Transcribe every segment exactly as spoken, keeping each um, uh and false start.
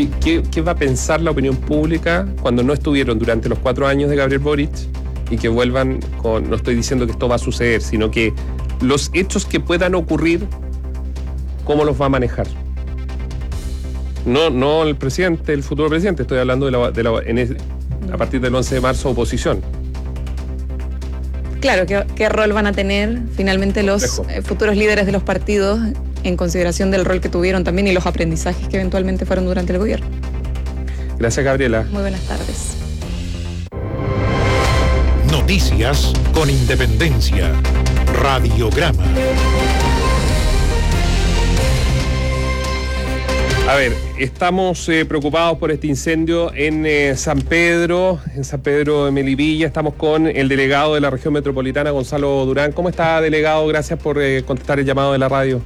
¿qué, qué, ¿qué va a pensar la opinión pública cuando no estuvieron durante los cuatro años de Gabriel Boric y que vuelvan con, no estoy diciendo que esto va a suceder, sino que los hechos que puedan ocurrir, ¿cómo los va a manejar? No, no el presidente, el futuro presidente, estoy hablando de la, de la, en el, a partir del once de marzo, oposición. Claro, ¿qué, qué rol van a tener finalmente los eh, futuros líderes de los partidos en consideración del rol que tuvieron también y los aprendizajes que eventualmente fueron durante el gobierno? Gracias, Gabriela. Muy buenas tardes. Noticias con Independencia. Radiograma. A ver, estamos eh, preocupados por este incendio en eh, San Pedro, en San Pedro de Melipilla. Estamos con el delegado de la región metropolitana, Gonzalo Durán. ¿Cómo está, delegado? Gracias por eh, contestar el llamado de la radio.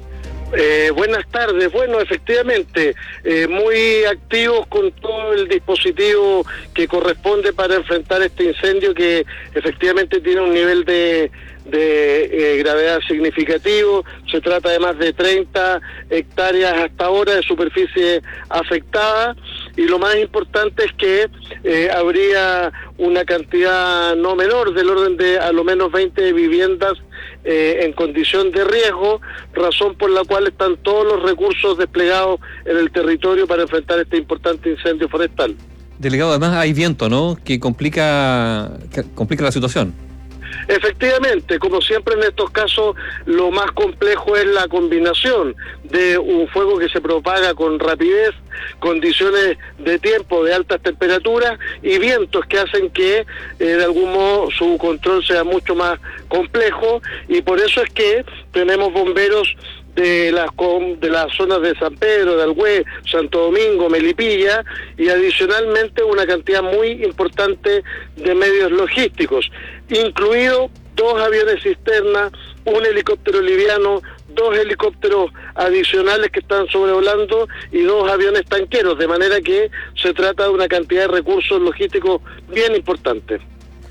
Eh, buenas tardes. Bueno, efectivamente, eh, muy activos con todo el dispositivo que corresponde para enfrentar este incendio que efectivamente tiene un nivel de... de eh, gravedad significativo. Se trata de más de treinta hectáreas hasta ahora de superficie afectada, y lo más importante es que eh, habría una cantidad no menor, del orden de a lo menos veinte viviendas eh, en condición de riesgo, razón por la cual están todos los recursos desplegados en el territorio para enfrentar este importante incendio forestal. Delegado, además hay viento, ¿no?, que complica, que complica la situación. Efectivamente, como siempre en estos casos, lo más complejo es la combinación de un fuego que se propaga con rapidez, condiciones de tiempo de altas temperaturas y vientos que hacen que eh, de algún modo su control sea mucho más complejo, y por eso es que tenemos bomberos de las de las zonas de San Pedro, de Alhué, Santo Domingo, Melipilla, y adicionalmente una cantidad muy importante de medios logísticos, incluido dos aviones cisterna, un helicóptero liviano, dos helicópteros adicionales que están sobrevolando y dos aviones tanqueros, de manera que se trata de una cantidad de recursos logísticos bien importante.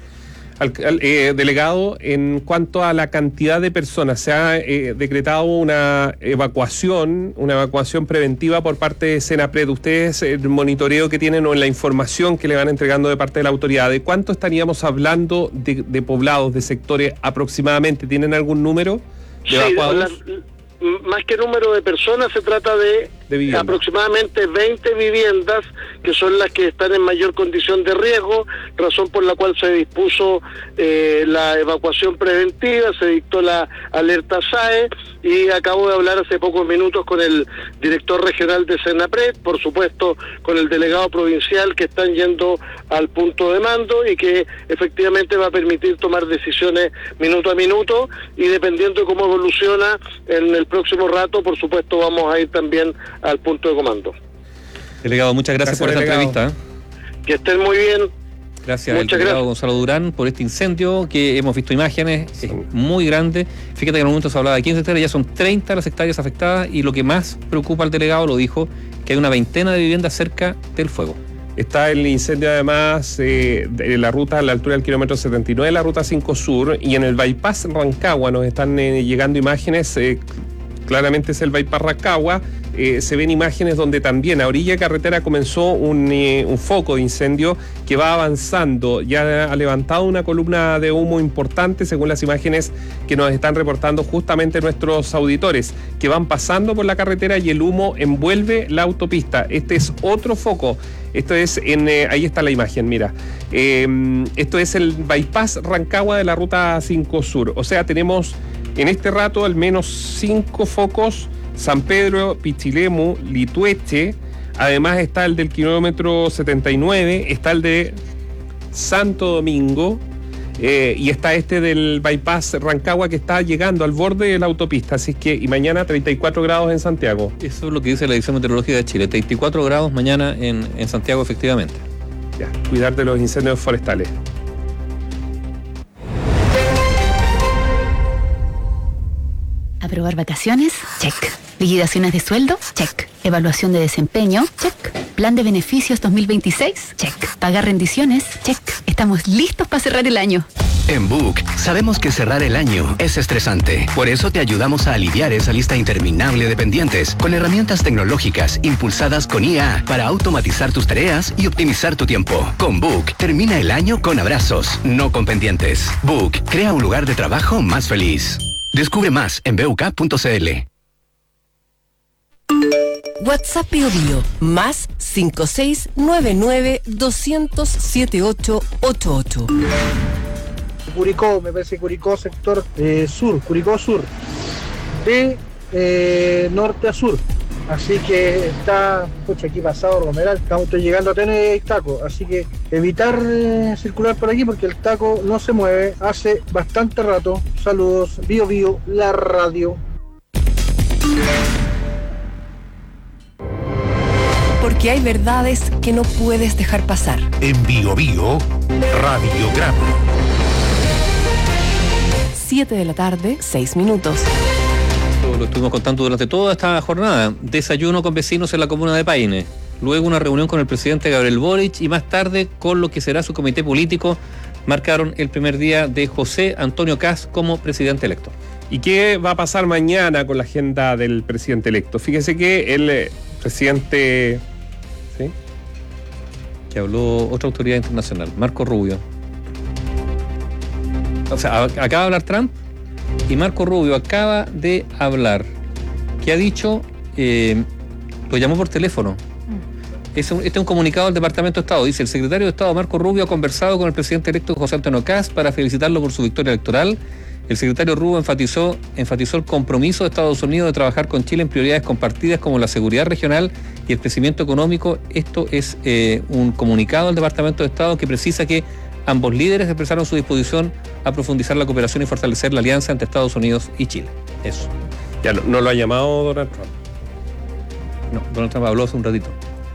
Al, al, eh, delegado, en cuanto a la cantidad de personas, se ha eh, decretado una evacuación, una evacuación preventiva por parte de Senapred. Ustedes, el monitoreo que tienen o la información que le van entregando de parte de la autoridad, ¿de cuánto estaríamos hablando de, de poblados, de sectores aproximadamente? ¿Tienen algún número de sí, evacuados? La, más que número de personas, se trata de, de aproximadamente veinte viviendas que son las que están en mayor condición de riesgo, razón por la cual se dispuso eh, la evacuación preventiva, se dictó la alerta S A E, y acabo de hablar hace pocos minutos con el director regional de Senapred, por supuesto con el delegado provincial, que están yendo al punto de mando y que efectivamente va a permitir tomar decisiones minuto a minuto, y dependiendo de cómo evoluciona en el próximo rato, por supuesto vamos a ir también al punto de comando. Delegado, muchas gracias, gracias por esta delegado. entrevista. Que estén muy bien. Gracias al delegado gracias. Gonzalo Durán por este incendio que hemos visto imágenes, sí. Es muy grande. Fíjate que en el momento se hablaba de quince hectáreas, ya son treinta las hectáreas afectadas, y lo que más preocupa al delegado, lo dijo, que hay una veintena de viviendas cerca del fuego. Está el incendio además eh, de la ruta a la altura del kilómetro setenta y nueve, la ruta cinco Sur, y en el bypass Rancagua nos están eh, llegando imágenes, eh, claramente es el bypass Rancagua. Eh, se ven imágenes donde también a orilla de carretera comenzó un, eh, un foco de incendio que va avanzando. Ya ha levantado una columna de humo importante, según las imágenes que nos están reportando justamente nuestros auditores, que van pasando por la carretera y el humo envuelve la autopista. Este es otro foco. Esto es en, eh, ahí está la imagen, mira. Eh, esto es el bypass Rancagua de la ruta cinco Sur. O sea, tenemos en este rato al menos cinco focos: San Pedro, Pichilemu, Litueche. Además está el del kilómetro setenta y nueve, está el de Santo Domingo, eh, y está este del bypass Rancagua, que está llegando al borde de la autopista. Así que, y mañana treinta y cuatro grados en Santiago. Eso es lo que dice la Dirección Meteorológica de Chile, treinta y cuatro grados mañana en, en Santiago, efectivamente. Ya, cuidar de los incendios forestales. ¿Aprobar vacaciones? Check. ¿Liquidaciones de sueldo? Check. ¿Evaluación de desempeño? Check. ¿Plan de beneficios dos mil veintiséis? Check. ¿Pagar rendiciones? Check. Estamos listos para cerrar el año. En Book, sabemos que cerrar el año es estresante. Por eso te ayudamos a aliviar esa lista interminable de pendientes con herramientas tecnológicas impulsadas con I A para automatizar tus tareas y optimizar tu tiempo. Con Book, termina el año con abrazos, no con pendientes. Book, crea un lugar de trabajo más feliz. Descubre más en b u k punto c l. WhatsApp Bio Bio, más cinco seis nueve nueve dos cero cero siete ocho ocho ocho. Curicó, me parece Curicó sector eh, sur, Curicó sur, de eh, norte a sur. Así que está, pucha, aquí pasado Romeral, estamos estoy llegando a tener taco, así que evitar eh, circular por aquí porque el taco no se mueve hace bastante rato. Saludos, Bio Bio, la radio. Porque hay verdades que no puedes dejar pasar. En Bio Bio, Radiograma. siete de la tarde, seis minutos. Lo estuvimos contando durante toda esta jornada. Desayuno con vecinos en la comuna de Paine. Luego una reunión con el presidente Gabriel Boric y más tarde con lo que será su comité político. Marcaron el primer día de José Antonio Kast como presidente electo. ¿Y qué va a pasar mañana con la agenda del presidente electo? Fíjese que el eh, presidente... ¿sí? Que habló otra autoridad internacional, Marco Rubio. O sea, acaba de hablar Trump y Marco Rubio acaba de hablar. ¿Qué ha dicho? Eh, lo llamó por teléfono. Es un, este es un comunicado del Departamento de Estado. Dice, el secretario de Estado Marco Rubio ha conversado con el presidente electo José Antonio Kast para felicitarlo por su victoria electoral. El secretario Rubio enfatizó, enfatizó el compromiso de Estados Unidos de trabajar con Chile en prioridades compartidas como la seguridad regional y el crecimiento económico. Esto es eh, un comunicado del Departamento de Estado que precisa que ambos líderes expresaron su disposición a profundizar la cooperación y fortalecer la alianza entre Estados Unidos y Chile. Eso. Ya no, no lo ha llamado Donald Trump. No, Donald Trump habló hace un ratito.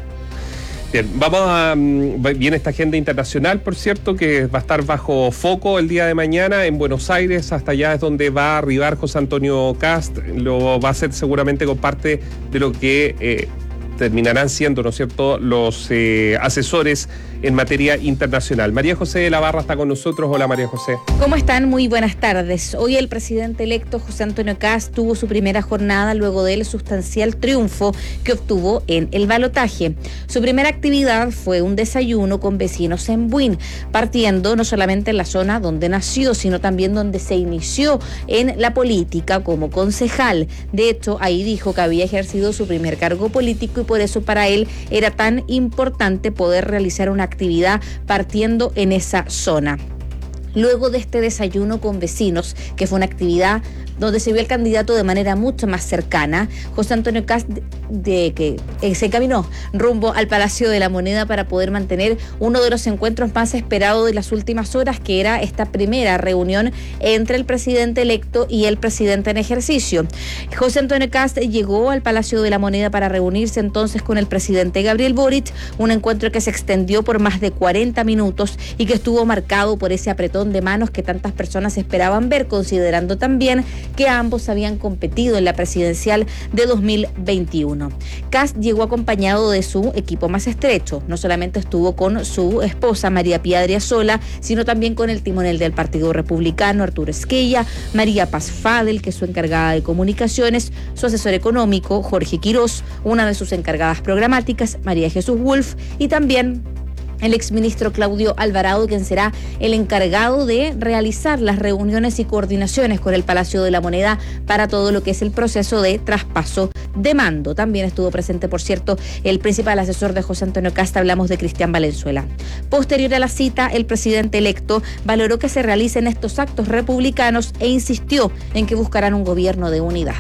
Bien, vamos a... Viene esta agenda internacional, por cierto, que va a estar bajo foco el día de mañana en Buenos Aires. Hasta allá es donde va a arribar José Antonio Kast. Lo va a hacer seguramente con parte de lo que eh, terminarán siendo, ¿no es cierto?, los eh, asesores en materia internacional. María José de la Barra está con nosotros. Hola, María José. ¿Cómo están? Muy buenas tardes. Hoy el presidente electo José Antonio Kast tuvo su primera jornada luego del sustancial triunfo que obtuvo en el balotaje. Su primera actividad fue un desayuno con vecinos en Buin, partiendo no solamente en la zona donde nació, sino también donde se inició en la política como concejal. De hecho, ahí dijo que había ejercido su primer cargo político y por eso para él era tan importante poder realizar una actividad partiendo en esa zona. Luego de este desayuno con vecinos, que fue una actividad donde se vio al candidato de manera mucho más cercana, José Antonio Kast de, de que eh, se encaminó rumbo al Palacio de la Moneda para poder mantener uno de los encuentros más esperados de las últimas horas, que era esta primera reunión entre el presidente electo y el presidente en ejercicio. José Antonio Kast llegó al Palacio de la Moneda para reunirse entonces con el presidente Gabriel Boric, un encuentro que se extendió por más de cuarenta minutos y que estuvo marcado por ese apretón de manos que tantas personas esperaban ver, considerando también que ambos habían competido en la presidencial de dos mil veintiuno. Kast llegó acompañado de su equipo más estrecho. No solamente estuvo con su esposa María Pía Adriasola, sino también con el timonel del Partido Republicano, Arturo Esquella, María Paz Fadel, que es su encargada de comunicaciones, su asesor económico, Jorge Quirós, una de sus encargadas programáticas, María Jesús Wolf, y también el exministro Claudio Alvarado, quien será el encargado de realizar las reuniones y coordinaciones con el Palacio de la Moneda para todo lo que es el proceso de traspaso de mando. También estuvo presente, por cierto, el principal asesor de José Antonio Kast, hablamos de Cristian Valenzuela. Posterior a la cita, el presidente electo valoró que se realicen estos actos republicanos e insistió en que buscarán un gobierno de unidad.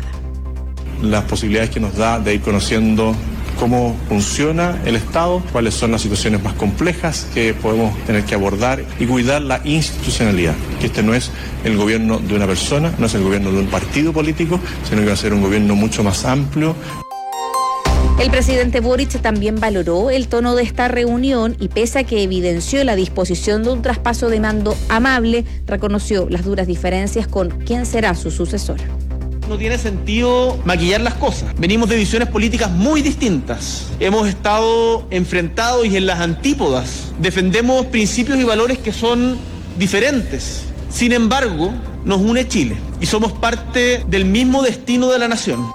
Las posibilidades que nos da de ir conociendo cómo funciona el Estado, cuáles son las situaciones más complejas que podemos tener que abordar y cuidar la institucionalidad, que este no es el gobierno de una persona, no es el gobierno de un partido político, sino que va a ser un gobierno mucho más amplio. El presidente Boric también valoró el tono de esta reunión y pese a que evidenció la disposición de un traspaso de mando amable, reconoció las duras diferencias con quién será su sucesor. No tiene sentido maquillar las cosas. Venimos de visiones políticas muy distintas. Hemos estado enfrentados y en las antípodas. Defendemos principios y valores que son diferentes. Sin embargo, nos une Chile y somos parte del mismo destino de la nación.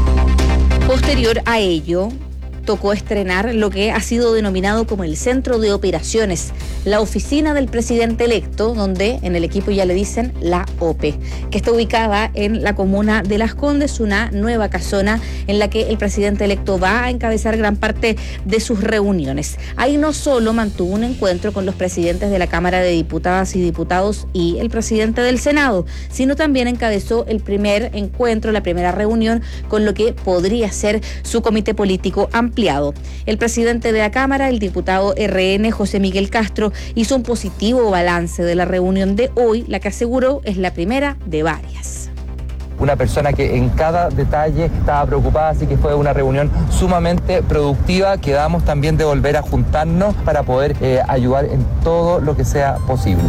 Posterior a ello, tocó estrenar lo que ha sido denominado como el Centro de Operaciones, la oficina del presidente electo, donde en el equipo ya le dicen la O P E, que está ubicada en la comuna de Las Condes, una nueva casona en la que el presidente electo va a encabezar gran parte de sus reuniones. Ahí no solo mantuvo un encuentro con los presidentes de la Cámara de Diputadas y Diputados y el presidente del Senado, sino también encabezó el primer encuentro, la primera reunión con lo que podría ser su comité político amplio. El presidente de la Cámara, el diputado R N, José Miguel Castro, hizo un positivo balance de la reunión de hoy, la que aseguró es la primera de varias. Una persona que en cada detalle estaba preocupada, así que fue una reunión sumamente productiva. Quedamos también de volver a juntarnos para poder eh, ayudar en todo lo que sea posible.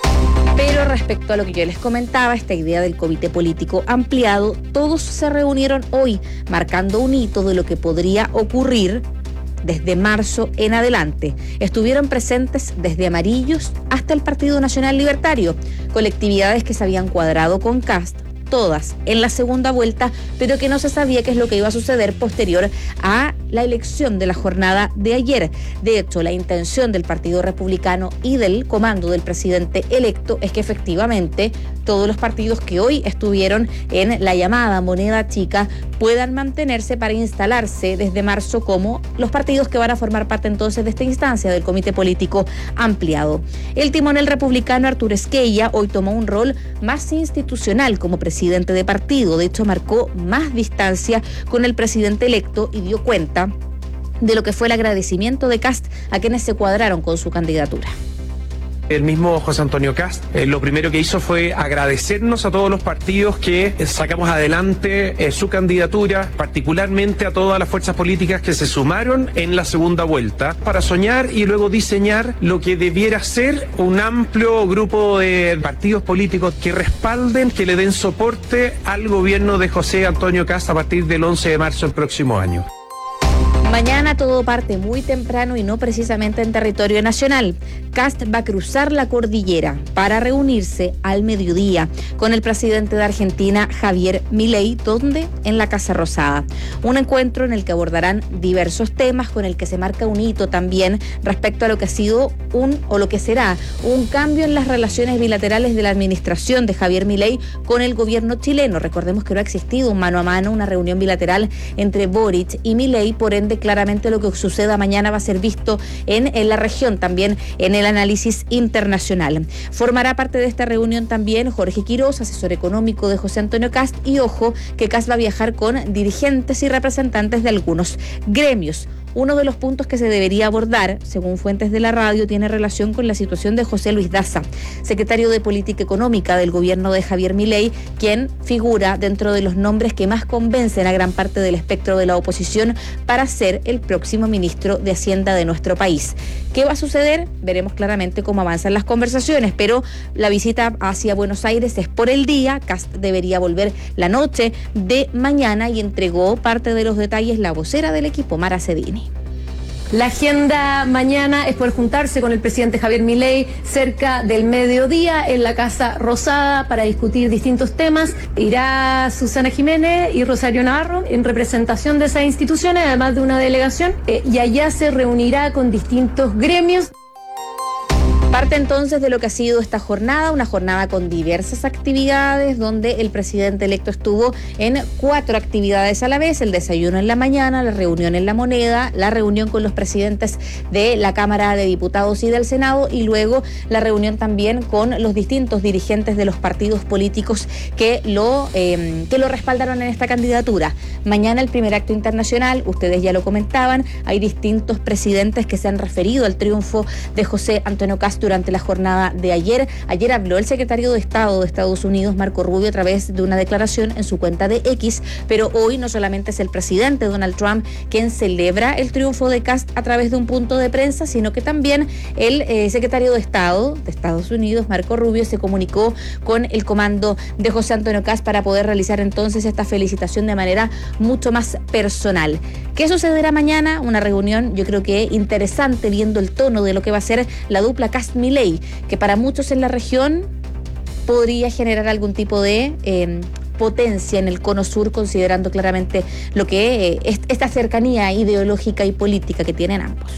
Pero respecto a lo que yo les comentaba, esta idea del comité político ampliado, todos se reunieron hoy, marcando un hito de lo que podría ocurrir desde marzo en adelante. Estuvieron presentes desde Amarillos hasta el Partido Nacional Libertario, colectividades que se habían cuadrado con Kast, todas en la segunda vuelta, pero que no se sabía qué es lo que iba a suceder posterior a la elección de la jornada de ayer. De hecho, la intención del Partido Republicano y del comando del presidente electo es que efectivamente todos los partidos que hoy estuvieron en la llamada moneda chica puedan mantenerse para instalarse desde marzo como los partidos que van a formar parte entonces de esta instancia del comité político ampliado. El timonel republicano Arturo Esquella hoy tomó un rol más institucional como presidente de partido. De hecho, marcó más distancia con el presidente electo y dio cuenta de lo que fue el agradecimiento de Kast a quienes se cuadraron con su candidatura. El mismo José Antonio Kast, eh, lo primero que hizo fue agradecernos a todos los partidos que eh, sacamos adelante eh, su candidatura, particularmente a todas las fuerzas políticas que se sumaron en la segunda vuelta, para soñar y luego diseñar lo que debiera ser un amplio grupo de partidos políticos que respalden, que le den soporte al gobierno de José Antonio Kast a partir del once de marzo del próximo año. Mañana todo parte muy temprano y no precisamente en territorio nacional. Kast va a cruzar la cordillera para reunirse al mediodía con el presidente de Argentina, Javier Milei, donde en la Casa Rosada. Un encuentro en el que abordarán diversos temas, con el que se marca un hito también respecto a lo que ha sido un o lo que será un cambio en las relaciones bilaterales de la administración de Javier Milei con el gobierno chileno. Recordemos que no ha existido un mano a mano, una reunión bilateral entre Boric y Milei, por ende claramente lo que suceda mañana va a ser visto en, en la región, también en el análisis internacional. Formará parte de esta reunión también Jorge Quiroz, asesor económico de José Antonio Kast, y ojo que Kast va a viajar con dirigentes y representantes de algunos gremios. Uno de los puntos que se debería abordar, según fuentes de la radio, tiene relación con la situación de José Luis Daza, secretario de Política Económica del gobierno de Javier Milei, quien figura dentro de los nombres que más convencen a gran parte del espectro de la oposición para ser el próximo ministro de Hacienda de nuestro país. ¿Qué va a suceder? Veremos claramente cómo avanzan las conversaciones, pero la visita hacia Buenos Aires es por el día. Kast debería volver la noche de mañana y entregó parte de los detalles la vocera del equipo, Mara Cedini. La agenda mañana es poder juntarse con el presidente Javier Milei cerca del mediodía en la Casa Rosada para discutir distintos temas. Irá Susana Jiménez y Rosario Navarro en representación de esas instituciones, además de una delegación, eh, y allá se reunirá con distintos gremios. Parte entonces de lo que ha sido esta jornada, una jornada con diversas actividades, donde el presidente electo estuvo en cuatro actividades a la vez: el desayuno en la mañana, la reunión en La Moneda, la reunión con los presidentes de la Cámara de Diputados y del Senado, y luego la reunión también con los distintos dirigentes de los partidos políticos que lo, eh, que lo respaldaron en esta candidatura. Mañana el primer acto internacional, ustedes ya lo comentaban, hay distintos presidentes que se han referido al triunfo de José Antonio Kast durante la jornada de ayer. Ayer habló el secretario de Estado de Estados Unidos, Marco Rubio, a través de una declaración en su cuenta de X, pero hoy no solamente es el presidente Donald Trump quien celebra el triunfo de Kast a través de un punto de prensa, sino que también el eh, secretario de Estado de Estados Unidos, Marco Rubio, se comunicó con el comando de José Antonio Kast para poder realizar entonces esta felicitación de manera mucho más personal. ¿Qué sucederá mañana? Una reunión, yo creo que interesante, viendo el tono de lo que va a ser la dupla Kast-Milei, que para muchos en la región podría generar algún tipo de eh, potencia en el cono sur, considerando claramente lo que eh, es, esta cercanía ideológica y política que tienen ambos.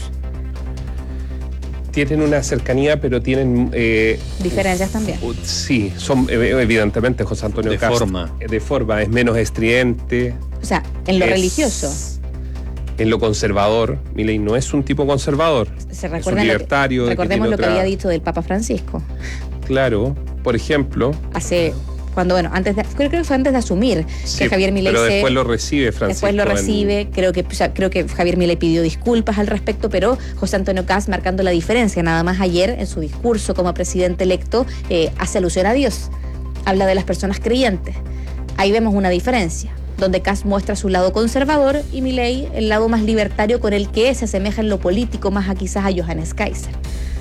Tienen una cercanía, pero tienen... Eh, diferencias también. Uh, sí, son evidentemente José Antonio de Cast, forma. De forma, es menos estridente. O sea, en lo es, religioso. En lo conservador. Milei no es un tipo conservador. Se es un libertario. Lo que, recordemos que lo otra... que había dicho del Papa Francisco. Claro, por ejemplo... Hace... Cuando, bueno, antes de, creo que fue antes de asumir sí, que Javier Milei pero se, después lo recibe Francisco. Después lo recibe, en... creo que o sea, creo que Javier Milei pidió disculpas al respecto, pero José Antonio Cast, marcando la diferencia, nada más ayer en su discurso como presidente electo, eh, hace alusión a Dios, habla de las personas creyentes. Ahí vemos una diferencia, donde Cast muestra su lado conservador y Milei el lado más libertario, con el que se asemeja en lo político más a quizás a Johannes Kaiser.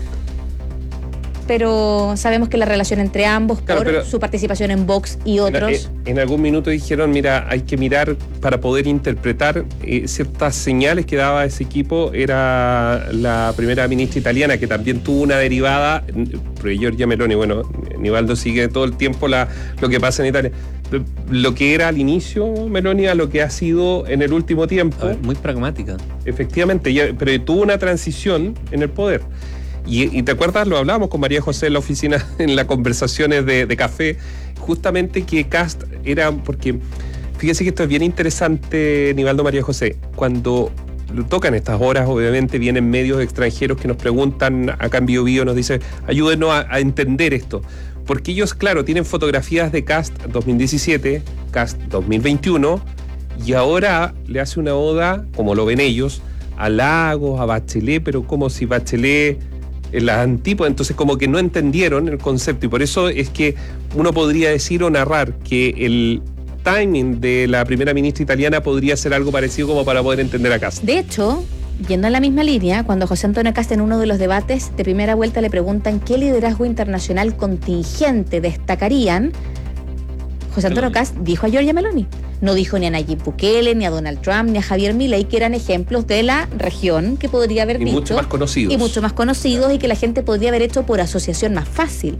Pero sabemos que la relación entre ambos, claro, por su participación en Vox y otros... En, en algún minuto dijeron, mira, hay que mirar para poder interpretar eh, ciertas señales que daba ese equipo. Era la primera ministra italiana, que también tuvo una derivada, Giorgia Meloni. Bueno, Nivaldo sigue todo el tiempo la, lo que pasa en Italia. Lo que era al inicio Meloni a lo que ha sido en el último tiempo. Ver, muy pragmática. Efectivamente, ya, pero tuvo una transición en el poder. Y, y te acuerdas, lo hablábamos con María José en la oficina, en las conversaciones de, de café, justamente que Cast era, porque fíjese que esto es bien interesante, Nivaldo, María José, cuando lo tocan estas horas, obviamente vienen medios extranjeros que nos preguntan, acá en Bio Bio nos dice, ayúdenos a, a entender esto, porque ellos, claro, tienen fotografías de Cast dos mil diecisiete, Cast dos mil veintiuno, y ahora le hace una oda, como lo ven ellos, a Lagos, a Bachelet, pero como si Bachelet... en las antípodas, entonces como que no entendieron el concepto, y por eso es que uno podría decir o narrar que el timing de la primera ministra italiana podría ser algo parecido como para poder entender a Cast. De hecho, yendo en la misma línea, cuando José Antonio Cast en uno de los debates de primera vuelta le preguntan qué liderazgo internacional contingente destacarían, José Antonio Cast dijo a Giorgia Meloni. No dijo ni a Nayib Bukele, ni a Donald Trump, ni a Javier Milei, que eran ejemplos de la región que podría haber y dicho. Y mucho más conocidos. Y mucho más conocidos, y que la gente podría haber hecho por asociación más fácil.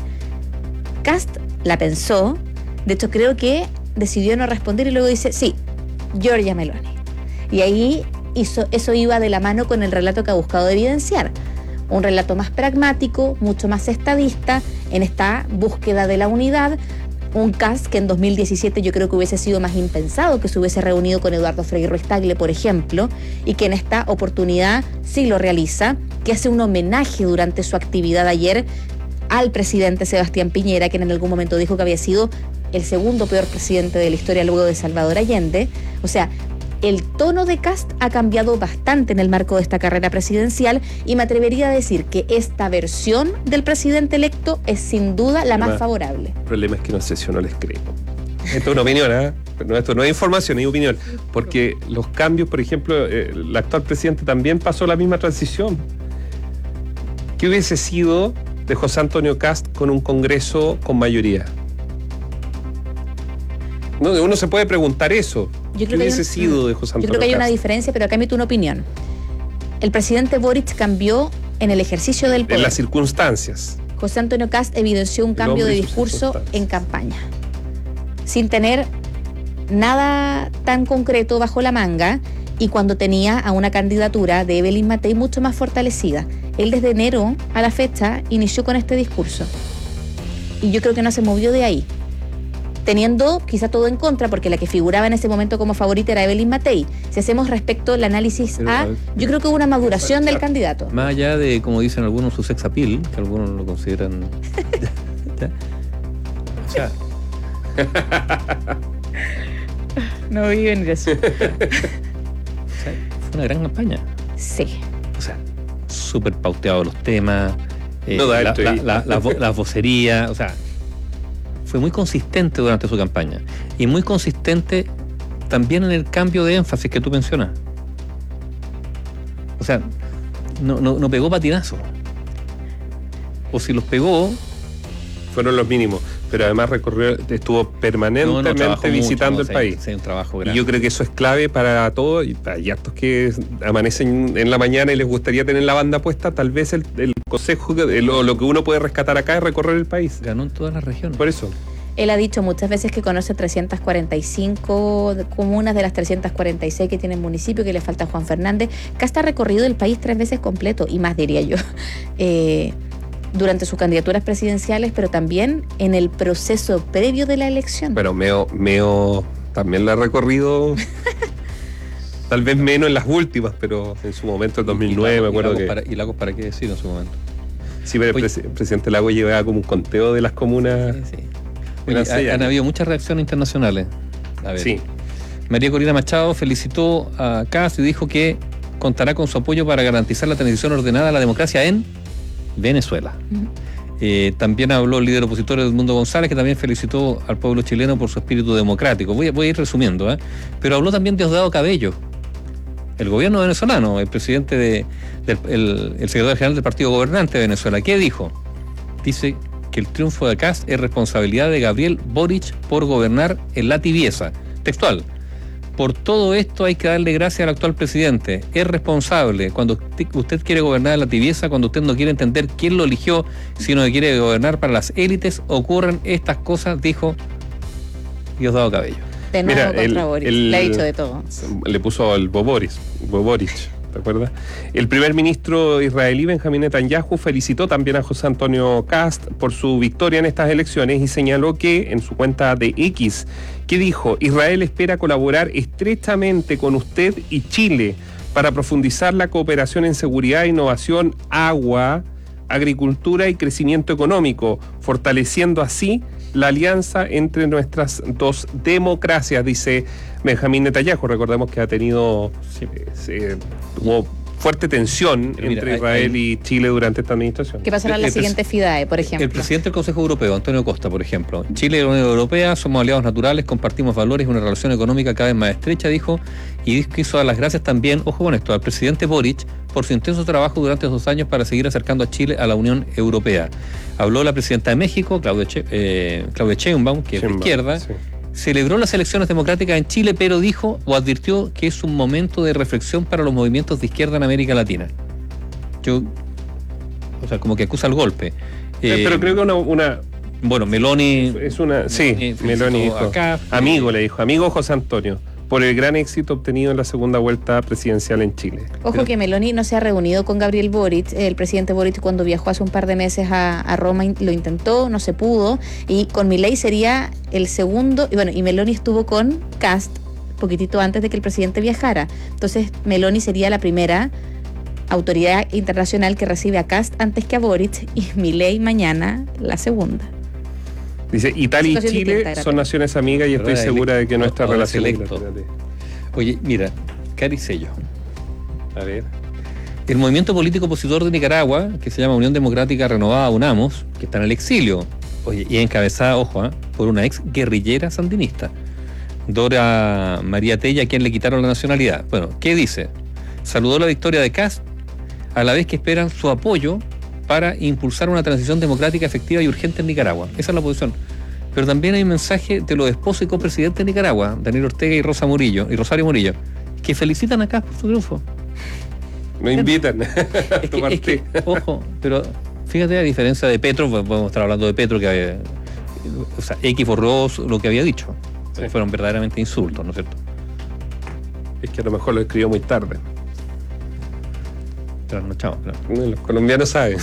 Cast la pensó, de hecho creo que decidió no responder y luego dice, sí, Giorgia Meloni. Y ahí hizo, eso iba de la mano con el relato que ha buscado evidenciar. Un relato más pragmático, mucho más estadista, en esta búsqueda de la unidad. Un Cast que en dos mil diecisiete yo creo que hubiese sido más impensado que se hubiese reunido con Eduardo Frei Ruiz Tagle, por ejemplo, y que en esta oportunidad sí lo realiza, que hace un homenaje durante su actividad ayer al presidente Sebastián Piñera, quien en algún momento dijo que había sido el segundo peor presidente de la historia luego de Salvador Allende. O sea, el tono de Cast ha cambiado bastante en el marco de esta carrera presidencial, y me atrevería a decir que esta versión del presidente electo es sin duda la más favorable. El problema es que no sé si yo no les creo. Esto es una opinión, ¿eh? Pero esto no es información, es opinión. Porque los cambios, por ejemplo, eh, el actual presidente también pasó la misma transición. ¿Qué hubiese sido de José Antonio Cast con un Congreso con mayoría? No, uno se puede preguntar eso. Yo ¿Qué hubiese un, sido de José Antonio Yo creo que hay Cast? una diferencia, pero acá emito una opinión. El presidente Boric cambió en el ejercicio del poder. En las circunstancias. José Antonio Cast evidenció un cambio de discurso en campaña, sin tener nada tan concreto bajo la manga, y cuando tenía a una candidatura de Evelyn Matei mucho más fortalecida. Él desde enero a la fecha inició con este discurso, y yo creo que no se movió de ahí, teniendo quizá todo en contra, porque la que figuraba en ese momento como favorita era Evelyn Matei. Si hacemos respecto al análisis Pero, a, yo creo que hubo una maduración del candidato. Más allá de, como dicen algunos, su sex appeal, que algunos lo consideran... ¿Ya? O sea... No vi venir eso. O sea, fue una gran campaña. Sí. O sea, súper pauteados los temas, eh, no da la, esto la, ahí. la, la, la vocería, o sea... Fue muy consistente durante su campaña, y muy consistente también en el cambio de énfasis que tú mencionas. O sea, no, no, no pegó patinazo. O si los pegó... Fueron los mínimos. pero además recorrió, estuvo permanentemente no, no, visitando mucho, no, el sí, país. Sí, un trabajo grande. Y yo creo que eso es clave para todos. Y hay hartos que amanecen en la mañana y les gustaría tener la banda puesta. Tal vez el, el consejo, el, lo, lo que uno puede rescatar acá es recorrer el país. Ganó en todas las regiones. Por eso. Él ha dicho muchas veces que conoce trescientas cuarenta y cinco comunas de las trescientas cuarenta y seis que tiene el municipio, que le falta a Juan Fernández. Casta ha recorrido el país tres veces completo, y más diría yo, eh, durante sus candidaturas presidenciales, pero también en el proceso previo de la elección. Pero Meo, Meo también la ha recorrido, tal vez menos en las últimas, pero en su momento, en dos mil nueve, y, y me acuerdo y que... Para, ¿Y Lagos para qué decir en su momento? Sí, pero el, pres- el presidente Lagos llevaba como un conteo de las comunas... Sí, sí. Oye, han habido muchas reacciones internacionales. A ver. Sí. María Corina Machado felicitó a Kast y dijo que contará con su apoyo para garantizar la transición ordenada a la democracia en Venezuela. Uh-huh. Eh, también habló el líder opositor Edmundo González, que también felicitó al pueblo chileno por su espíritu democrático. Voy a, voy a ir resumiendo, ¿eh? Pero habló también Diosdado Cabello, el gobierno venezolano, el presidente de, del el, el secretario general del partido gobernante de Venezuela. ¿Qué dijo? Dice que el triunfo de Kast es responsabilidad de Gabriel Boric por gobernar en la tibieza. Textual: por todo esto hay que darle gracias al actual presidente. Es responsable cuando usted quiere gobernar en la tibieza, cuando usted no quiere entender quién lo eligió, sino que quiere gobernar para las élites, ocurren estas cosas, dijo Diosdado Cabello. De nuevo Mira, contra el, Boric, el, le ha dicho de todo. Le puso al Boboric, Boboric. ¿Te acuerdas? El primer ministro israelí Benjamín Netanyahu felicitó también a José Antonio Kast por su victoria en estas elecciones y señaló que en su cuenta de X, que dijo: Israel espera colaborar estrechamente con usted y Chile para profundizar la cooperación en seguridad, innovación, agua, agricultura y crecimiento económico, fortaleciendo así la alianza entre nuestras dos democracias, dice Benjamín Netanyahu. Recordemos que ha tenido sí, eh, hubo fuerte tensión mira, entre Israel hay, y Chile durante esta administración. ¿Qué pasará en la siguiente FIDAE, por ejemplo? El presidente del Consejo Europeo, Antonio Costa, por ejemplo: Chile y la Unión Europea somos aliados naturales, compartimos valores y una relación económica cada vez más estrecha, dijo, y quiso dar las gracias también, ojo con esto, al presidente Boric por su intenso trabajo durante estos años para seguir acercando a Chile a la Unión Europea. Habló la presidenta de México, Claudia, che, eh, Claudia Sheinbaum, que es de izquierda, sí. Celebró las elecciones democráticas en Chile, pero dijo o advirtió que es un momento de reflexión para los movimientos de izquierda en América Latina. Yo, o sea, como que acusa el golpe. Eh, pero creo que una, una... Bueno, Meloni... Es una... Sí, eh, Meloni dijo, acá, amigo, eh, le dijo, amigo José Antonio, por el gran éxito obtenido en la segunda vuelta presidencial en Chile. Ojo Pero, que Meloni no se ha reunido con Gabriel Boric. El presidente Boric, cuando viajó hace un par de meses a, a Roma, lo intentó, no se pudo. Y con Milei sería el segundo. Y bueno, y Meloni estuvo con Kast poquitito antes de que el presidente viajara. Entonces, Meloni sería la primera autoridad internacional que recibe a Kast antes que a Boric, y Milei mañana la segunda. Dice, Italia y Chile son naciones amigas y estoy segura de que nuestra relación es bilateral. Oye, mira, Cari Sello. A ver. El movimiento político opositor de Nicaragua, que se llama Unión Democrática Renovada, UNAMOS, que está en el exilio, oye, y encabezada, ojo, ¿eh? por una ex guerrillera sandinista, Dora María Tella, a quien le quitaron la nacionalidad. Bueno, ¿qué dice? Saludó la victoria de Kast, a la vez que esperan su apoyo para impulsar una transición democrática efectiva y urgente en Nicaragua. Esa es la posición. Pero también hay un mensaje de los esposos y copresidentes de Nicaragua, Daniel Ortega y Rosa Murillo, y Rosario Murillo, que felicitan a Kast por su triunfo. Me invitan. Es que, es que, ojo, pero fíjate, a diferencia de Petro, podemos estar hablando de Petro, que o sea, X borró lo que había dicho. Sí. Fueron verdaderamente insultos, ¿no es cierto? Es que a lo mejor lo escribió muy tarde. Trasnochado, claro. Los colombianos saben.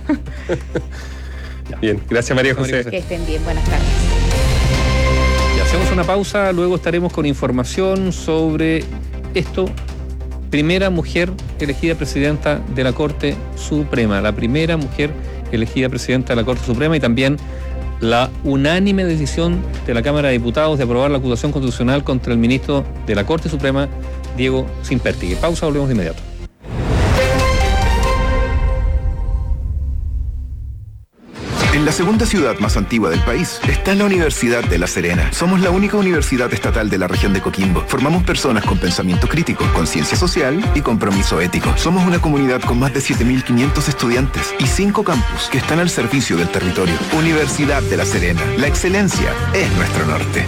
Bien, gracias María José. Que estén bien, buenas tardes. Y hacemos una pausa, luego estaremos con información sobre esto. Primera mujer elegida presidenta de la Corte Suprema, la primera mujer elegida presidenta de la Corte Suprema, y también la unánime decisión de la Cámara de Diputados de aprobar la acusación constitucional contra el ministro de la Corte Suprema, Diego Simpertigui. Pausa, volvemos de inmediato. En la segunda ciudad más antigua del país, está la Universidad de La Serena. Somos la única universidad estatal de la región de Coquimbo. Formamos personas con pensamiento crítico, conciencia social y compromiso ético. Somos una comunidad con más de siete mil quinientos estudiantes y cinco campus que están al servicio del territorio. Universidad de La Serena. La excelencia es nuestro norte.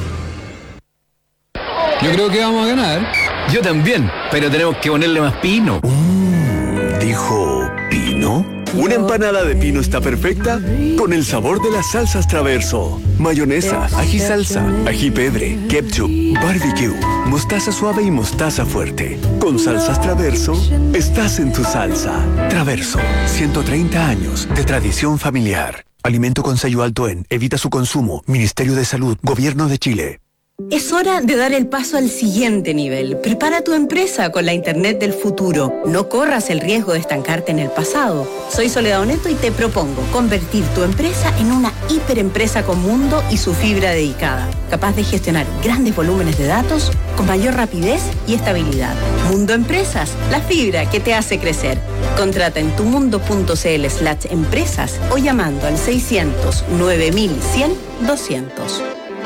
Yo creo que vamos a ganar. Yo también, pero tenemos que ponerle más pino. Mm, ¿dijo pino? Una empanada de pino está perfecta con el sabor de las salsas Traverso. Mayonesa, ají salsa, ají pebre, ketchup, barbecue, mostaza suave y mostaza fuerte. Con salsas Traverso, estás en tu salsa. Traverso, ciento treinta años de tradición familiar. Alimento con sello alto en, evita su consumo. Ministerio de Salud, Gobierno de Chile. Es hora de dar el paso al siguiente nivel. Prepara tu empresa con la Internet del futuro. No corras el riesgo de estancarte en el pasado. Soy Soledad Oneto y te propongo convertir tu empresa en una hiperempresa con Mundo y su fibra dedicada, capaz de gestionar grandes volúmenes de datos con mayor rapidez y estabilidad. Mundo Empresas, la fibra que te hace crecer. Contrata en tumundo.cl slash empresas o llamando al seiscientos nueve mil cien doscientos.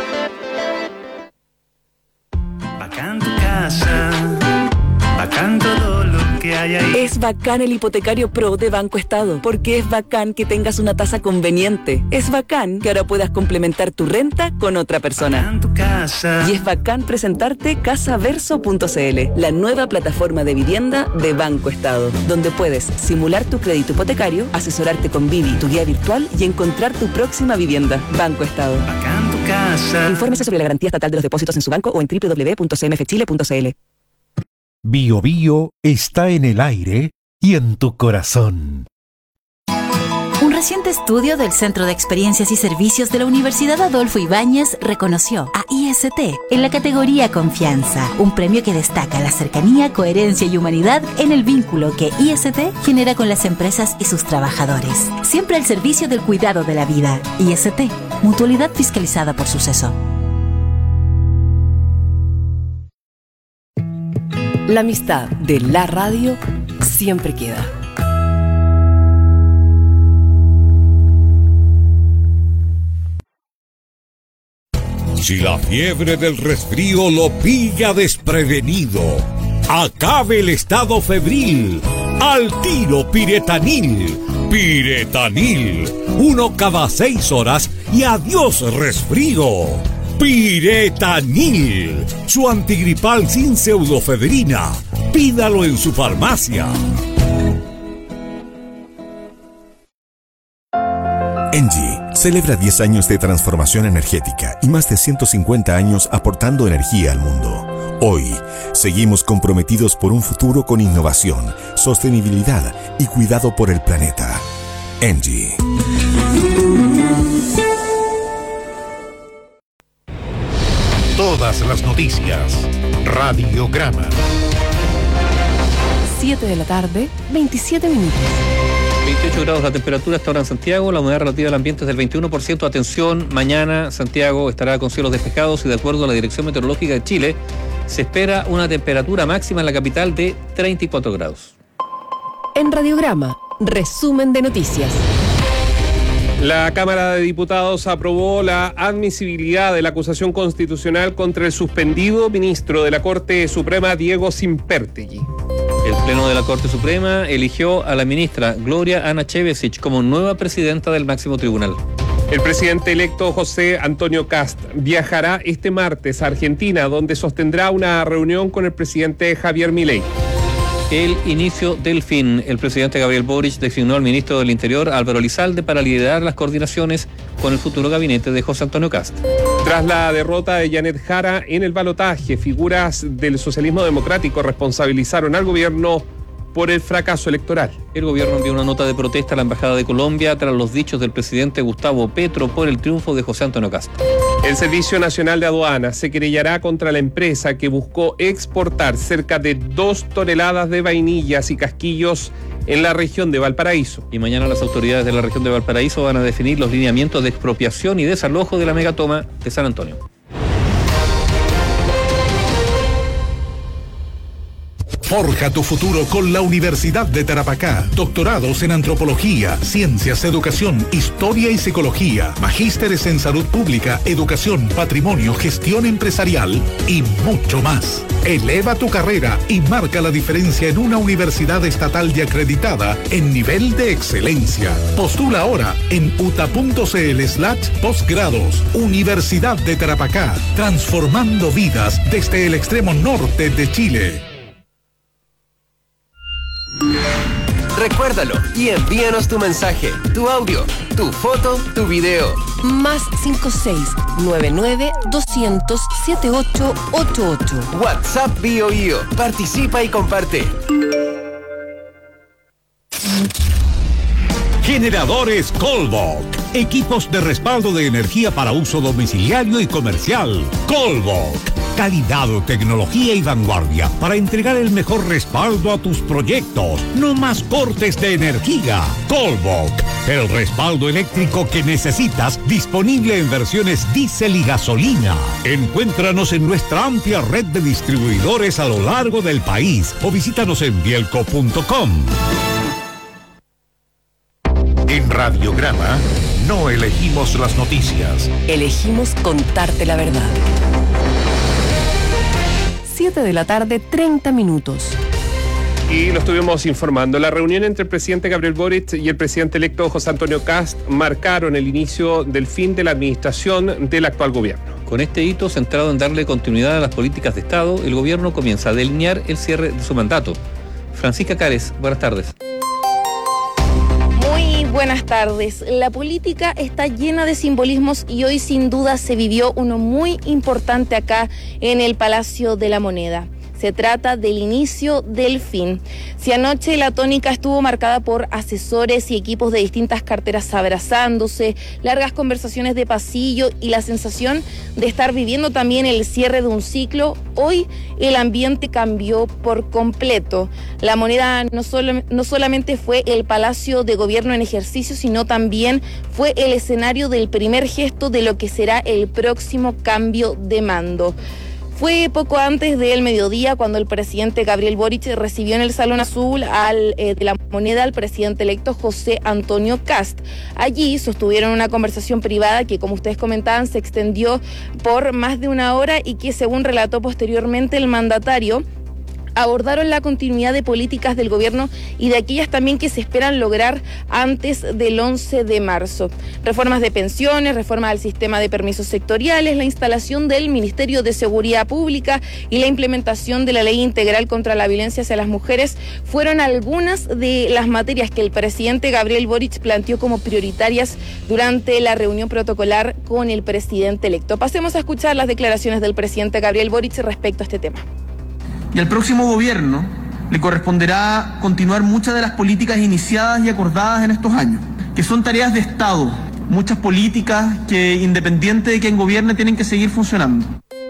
Bacán tu casa, bacán todo lo que hay ahí. Es bacán el hipotecario Pro de Banco Estado, porque es bacán que tengas una tasa conveniente. Es bacán que ahora puedas complementar tu renta con otra persona. Bacán tu casa. Y es bacán presentarte casaverso punto cl, la nueva plataforma de vivienda de Banco Estado, donde puedes simular tu crédito hipotecario, asesorarte con Vivi, tu guía virtual, y encontrar tu próxima vivienda. Banco Estado. Bacán tu casa. Infórmese sobre la garantía estatal de los depósitos en su banco o en doble u doble u doble u punto c m f chile punto c l. Bio Bio está en el aire y en tu corazón. Un reciente estudio del Centro de Experiencias y Servicios de la Universidad Adolfo Ibáñez reconoció a I S T en la categoría Confianza, un premio que destaca la cercanía, coherencia y humanidad en el vínculo que I S T genera con las empresas y sus trabajadores. Siempre al servicio del cuidado de la vida. I S T, mutualidad fiscalizada por Suceso. La amistad de la radio siempre queda. Si la fiebre del resfrío lo pilla desprevenido, acabe el estado febril. Al tiro Piretanil. Piretanil. Uno cada seis horas y adiós resfrío. Piretanil, su antigripal sin pseudofedrina. Pídalo en su farmacia. Engie celebra diez años de transformación energética y más de ciento cincuenta años aportando energía al mundo. Hoy, seguimos comprometidos por un futuro con innovación, sostenibilidad y cuidado por el planeta. Engie. Todas las noticias. Radiograma. siete de la tarde, veintisiete minutos. veintiocho grados la temperatura hasta ahora en Santiago, la humedad relativa del ambiente es del veintiuno por ciento. Atención, mañana Santiago estará con cielos despejados y de acuerdo a la Dirección Meteorológica de Chile, se espera una temperatura máxima en la capital de treinta y cuatro grados. En Radiograma, resumen de noticias. La Cámara de Diputados aprobó la admisibilidad de la acusación constitucional contra el suspendido ministro de la Corte Suprema, Diego Simpertegui. El Pleno de la Corte Suprema eligió a la ministra Gloria Ana Chevesich como nueva presidenta del máximo tribunal. El presidente electo José Antonio Kast viajará este martes a Argentina, donde sostendrá una reunión con el presidente Javier Milei. El inicio del fin. El presidente Gabriel Boric designó al ministro del Interior, Álvaro Elizalde, para liderar las coordinaciones con el futuro gabinete de José Antonio Kast. Tras la derrota de Janet Jara en el balotaje, figuras del socialismo democrático responsabilizaron al gobierno por el fracaso electoral. El gobierno envió una nota de protesta a la Embajada de Colombia tras los dichos del presidente Gustavo Petro por el triunfo de José Antonio Kast. El Servicio Nacional de Aduanas se querellará contra la empresa que buscó exportar cerca de dos toneladas de vainillas y casquillos en la región de Valparaíso. Y mañana las autoridades de la región de Valparaíso van a definir los lineamientos de expropiación y desalojo de la megatoma de San Antonio. Forja tu futuro con la Universidad de Tarapacá. Doctorados en antropología, ciencias, educación, historia y psicología. Magísteres en salud pública, educación, patrimonio, gestión empresarial y mucho más. Eleva tu carrera y marca la diferencia en una universidad estatal y acreditada en nivel de excelencia. Postula ahora en uta.cl slash postgrados. Universidad de Tarapacá, transformando vidas desde el extremo norte de Chile. Recuérdalo y envíanos tu mensaje, tu audio, tu foto, tu video. Más cinco seis nueve nueve doscientos setenta y ocho ochenta y ocho. WhatsApp Bio Bio. Participa y comparte. Generadores Colbok. Equipos de respaldo de energía para uso domiciliario y comercial. Colbok. Calidad, tecnología y vanguardia para entregar el mejor respaldo a tus proyectos. No más cortes de energía. Colbok. El respaldo eléctrico que necesitas, disponible en versiones diésel y gasolina. Encuéntranos en nuestra amplia red de distribuidores a lo largo del país o visítanos en bielco punto com. En Radiograma no elegimos las noticias. Elegimos contarte la verdad. siete de la tarde, treinta minutos. Y lo estuvimos informando. La reunión entre el presidente Gabriel Boric y el presidente electo José Antonio Kast marcaron el inicio del fin de la administración del actual gobierno. Con este hito centrado en darle continuidad a las políticas de Estado, el gobierno comienza a delinear el cierre de su mandato. Francisca Cárez, buenas tardes. Muy buenas tardes. La política está llena de simbolismos y hoy sin duda se vivió uno muy importante acá en el Palacio de la Moneda. Se trata del inicio del fin. Si anoche la tónica estuvo marcada por asesores y equipos de distintas carteras abrazándose, largas conversaciones de pasillo y la sensación de estar viviendo también el cierre de un ciclo, hoy el ambiente cambió por completo. La Moneda no, solo, no solamente fue el Palacio de Gobierno en ejercicio, sino también fue el escenario del primer gesto de lo que será el próximo cambio de mando. Fue poco antes del mediodía cuando el presidente Gabriel Boric recibió en el Salón Azul al, eh, de la Moneda al presidente electo José Antonio Kast. Allí sostuvieron una conversación privada que, como ustedes comentaban, se extendió por más de una hora y que, según relató posteriormente el mandatario, abordaron la continuidad de políticas del gobierno y de aquellas también que se esperan lograr antes del once de marzo. Reformas de pensiones, reformas al sistema de permisos sectoriales, la instalación del Ministerio de Seguridad Pública y la implementación de la Ley Integral contra la Violencia hacia las Mujeres fueron algunas de las materias que el presidente Gabriel Boric planteó como prioritarias durante la reunión protocolar con el presidente electo. Pasemos a escuchar las declaraciones del presidente Gabriel Boric respecto a este tema. Y al próximo gobierno le corresponderá continuar muchas de las políticas iniciadas y acordadas en estos años, que son tareas de Estado, muchas políticas que, independiente de quién gobierne, tienen que seguir funcionando.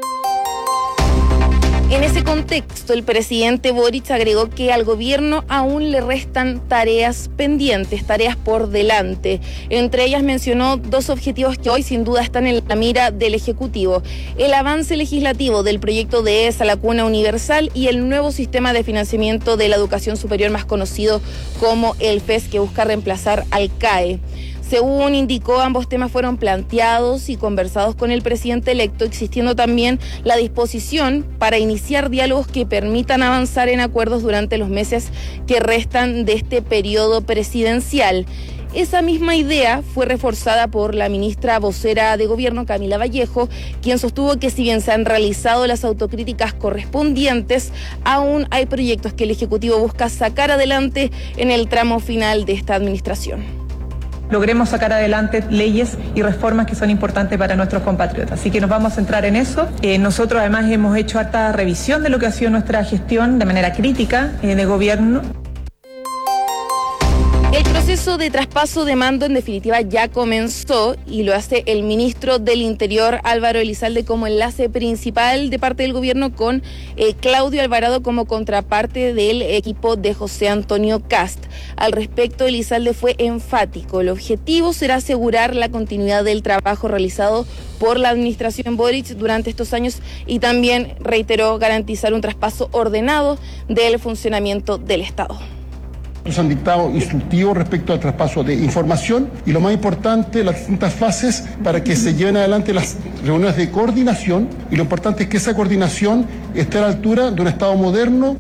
En ese contexto, el presidente Boric agregó que al gobierno aún le restan tareas pendientes, tareas por delante. Entre ellas mencionó dos objetivos que hoy sin duda están en la mira del Ejecutivo: el avance legislativo del proyecto de E S A, la cuna universal, y el nuevo sistema de financiamiento de la educación superior más conocido como el F E S, que busca reemplazar al C A E. Según indicó, ambos temas fueron planteados y conversados con el presidente electo, existiendo también la disposición para iniciar diálogos que permitan avanzar en acuerdos durante los meses que restan de este periodo presidencial. Esa misma idea fue reforzada por la ministra vocera de Gobierno, Camila Vallejo, quien sostuvo que si bien se han realizado las autocríticas correspondientes, aún hay proyectos que el Ejecutivo busca sacar adelante en el tramo final de esta administración. Logremos sacar adelante leyes y reformas que son importantes para nuestros compatriotas. Así que nos vamos a centrar en eso. Eh, nosotros además hemos hecho harta revisión de lo que ha sido nuestra gestión de manera crítica eh, de gobierno. El proceso de traspaso de mando en definitiva ya comenzó y lo hace el ministro del Interior Álvaro Elizalde como enlace principal de parte del gobierno con eh, Claudio Alvarado como contraparte del equipo de José Antonio Kast. Al respecto, Elizalde fue enfático. El objetivo será asegurar la continuidad del trabajo realizado por la administración Boric durante estos años y también reiteró garantizar un traspaso ordenado del funcionamiento del Estado. Nos han dictado instructivos respecto al traspaso de información y lo más importante, las distintas fases para que se lleven adelante las reuniones de coordinación y lo importante es que esa coordinación esté a la altura de un Estado moderno.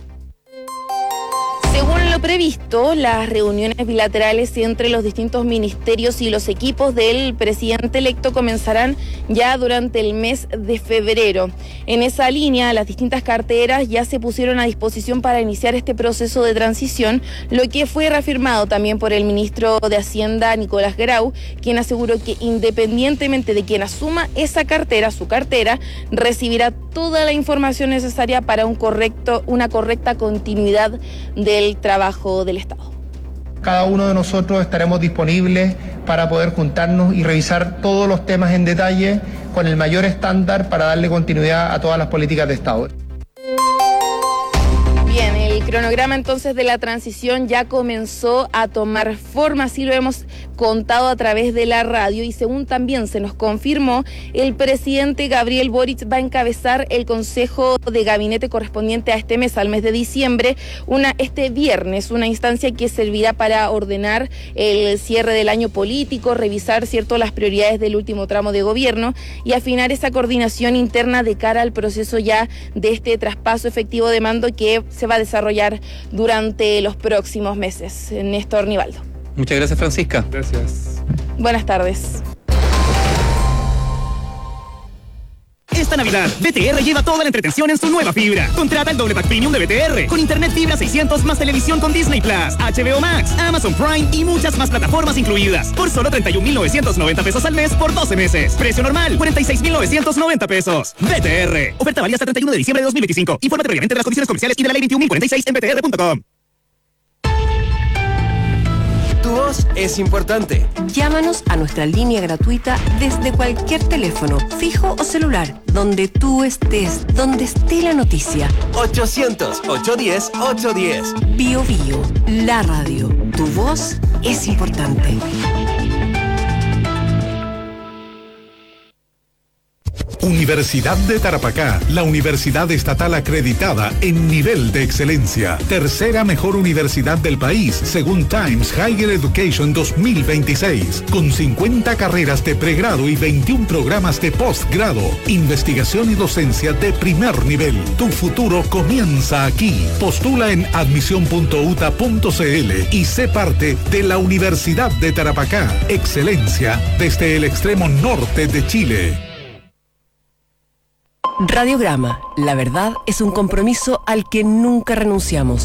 Según lo previsto, las reuniones bilaterales entre los distintos ministerios y los equipos del presidente electo comenzarán ya durante el mes de febrero. En esa línea, las distintas carteras ya se pusieron a disposición para iniciar este proceso de transición, lo que fue reafirmado también por el ministro de Hacienda, Nicolás Grau, quien aseguró que independientemente de quien asuma esa cartera, su cartera, recibirá toda la información necesaria para un correcto, una correcta continuidad del trabajo del Estado. Cada uno de nosotros estaremos disponibles para poder juntarnos y revisar todos los temas en detalle con el mayor estándar para darle continuidad a todas las políticas de Estado. Bien, el cronograma entonces de la transición ya comenzó a tomar forma, así lo hemos contado a través de la radio y según también se nos confirmó, el presidente Gabriel Boric va a encabezar el consejo de gabinete correspondiente a este mes, al mes de diciembre, una este viernes, una instancia que servirá para ordenar el cierre del año político, revisar cierto las prioridades del último tramo de gobierno y afinar esa coordinación interna de cara al proceso ya de este traspaso efectivo de mando que se va a desarrollar durante los próximos meses. Néstor Nivaldo. Muchas gracias, Francisca. Gracias. Buenas tardes. Esta Navidad, B T R lleva toda la entretención en su nueva fibra. Contrata el doble pack premium de B T R con internet fibra seiscientos más televisión con Disney Plus, H B O Max, Amazon Prime y muchas más plataformas incluidas. Por solo treinta y un mil novecientos noventa pesos al mes por doce meses. Precio normal, cuarenta y seis mil novecientos noventa pesos. B T R. Oferta válida hasta treinta y uno de diciembre de dos mil veinticinco. Infórmate previamente de las condiciones comerciales y de la ley veintiún mil cuarenta y seis en b t r punto com. Tu voz es importante. Llámanos a nuestra línea gratuita desde cualquier teléfono, fijo o celular, donde tú estés, donde esté la noticia. ochocientos, ochocientos diez, ochocientos diez. Bio Bio, la radio. Tu voz es importante. Universidad de Tarapacá, la universidad estatal acreditada en nivel de excelencia. Tercera mejor universidad del país, según Times Higher Education dos mil veintiséis. Con cincuenta carreras de pregrado y veintiún programas de postgrado. Investigación y docencia de primer nivel. Tu futuro comienza aquí. Postula en admisión punto u t a punto c l y sé parte de la Universidad de Tarapacá. Excelencia desde el extremo norte de Chile. Radiograma, la verdad es un compromiso al que nunca renunciamos.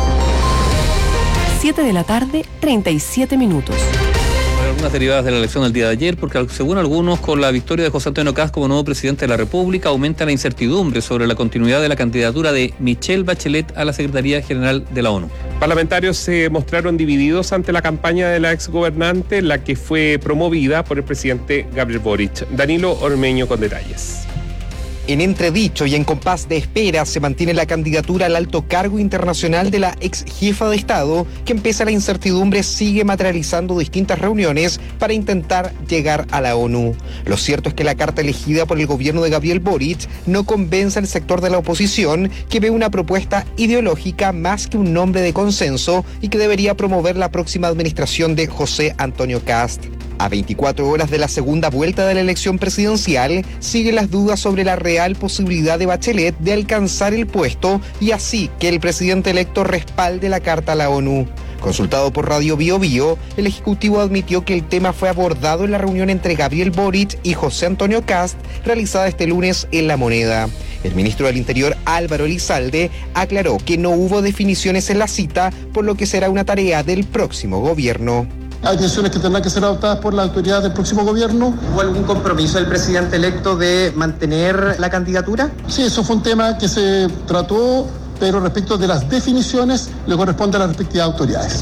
siete de la tarde, treinta y siete minutos. Algunas derivadas de la elección del día de ayer, porque según algunos, con la victoria de José Antonio Kast como nuevo presidente de la República, aumenta la incertidumbre sobre la continuidad de la candidatura de Michelle Bachelet a la Secretaría General de la ONU. Parlamentarios se mostraron divididos ante la campaña de la exgobernante, la que fue promovida por el presidente Gabriel Boric. Danilo Ormeño con detalles. En entredicho y en compás de espera se mantiene la candidatura al alto cargo internacional de la ex jefa de Estado, que pese a la incertidumbre sigue materializando distintas reuniones para intentar llegar a la ONU. Lo cierto es que la carta elegida por el gobierno de Gabriel Boric no convence al sector de la oposición, que ve una propuesta ideológica más que un nombre de consenso y que debería promover la próxima administración de José Antonio Kast. A veinticuatro horas de la segunda vuelta de la elección presidencial, siguen las dudas sobre la real posibilidad de Bachelet de alcanzar el puesto y así que el presidente electo respalde la carta a la ONU. Consultado por Radio Bio Bio, el Ejecutivo admitió que el tema fue abordado en la reunión entre Gabriel Boric y José Antonio Kast, realizada este lunes en La Moneda. El ministro del Interior, Álvaro Elizalde, aclaró que no hubo definiciones en la cita, por lo que será una tarea del próximo gobierno. Hay decisiones que tendrán que ser adoptadas por la autoridad del próximo gobierno. ¿Hubo algún compromiso del presidente electo de mantener la candidatura? Sí, eso fue un tema que se trató, pero respecto de las definiciones le corresponde a las respectivas autoridades.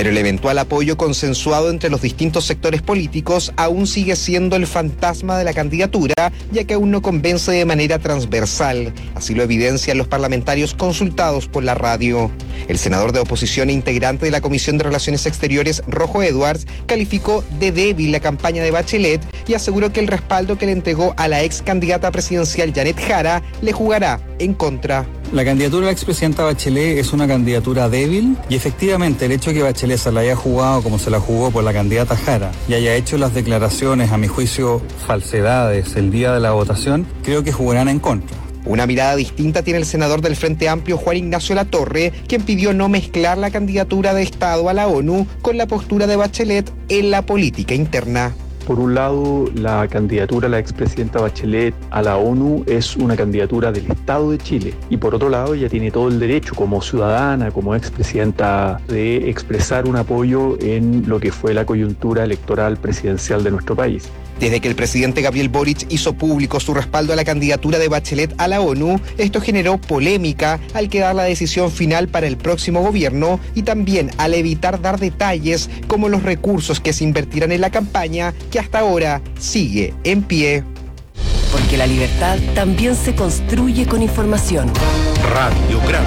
Pero el eventual apoyo consensuado entre los distintos sectores políticos aún sigue siendo el fantasma de la candidatura, ya que aún no convence de manera transversal. Así lo evidencian los parlamentarios consultados por la radio. El senador de oposición e integrante de la Comisión de Relaciones Exteriores, Rojo Edwards, calificó de débil la campaña de Bachelet y aseguró que el respaldo que le entregó a la ex candidata presidencial Janet Jara le jugará en contra. La candidatura de la expresidenta Bachelet es una candidatura débil y efectivamente el hecho de que Bachelet se la haya jugado como se la jugó por la candidata Jara y haya hecho las declaraciones, a mi juicio, falsedades el día de la votación, creo que jugarán en contra. Una mirada distinta tiene el senador del Frente Amplio, Juan Ignacio Latorre, quien pidió no mezclar la candidatura de Estado a la ONU con la postura de Bachelet en la política interna. Por un lado, la candidatura de la expresidenta Bachelet a la ONU es una candidatura del Estado de Chile. Y por otro lado, ella tiene todo el derecho como ciudadana, como expresidenta, de expresar un apoyo en lo que fue la coyuntura electoral presidencial de nuestro país. Desde que el presidente Gabriel Boric hizo público su respaldo a la candidatura de Bachelet a la ONU, esto generó polémica al quedar la decisión final para el próximo gobierno y también al evitar dar detalles como los recursos que se invertirán en la campaña, que hasta ahora sigue en pie. Porque la libertad también se construye con información. Radiograma.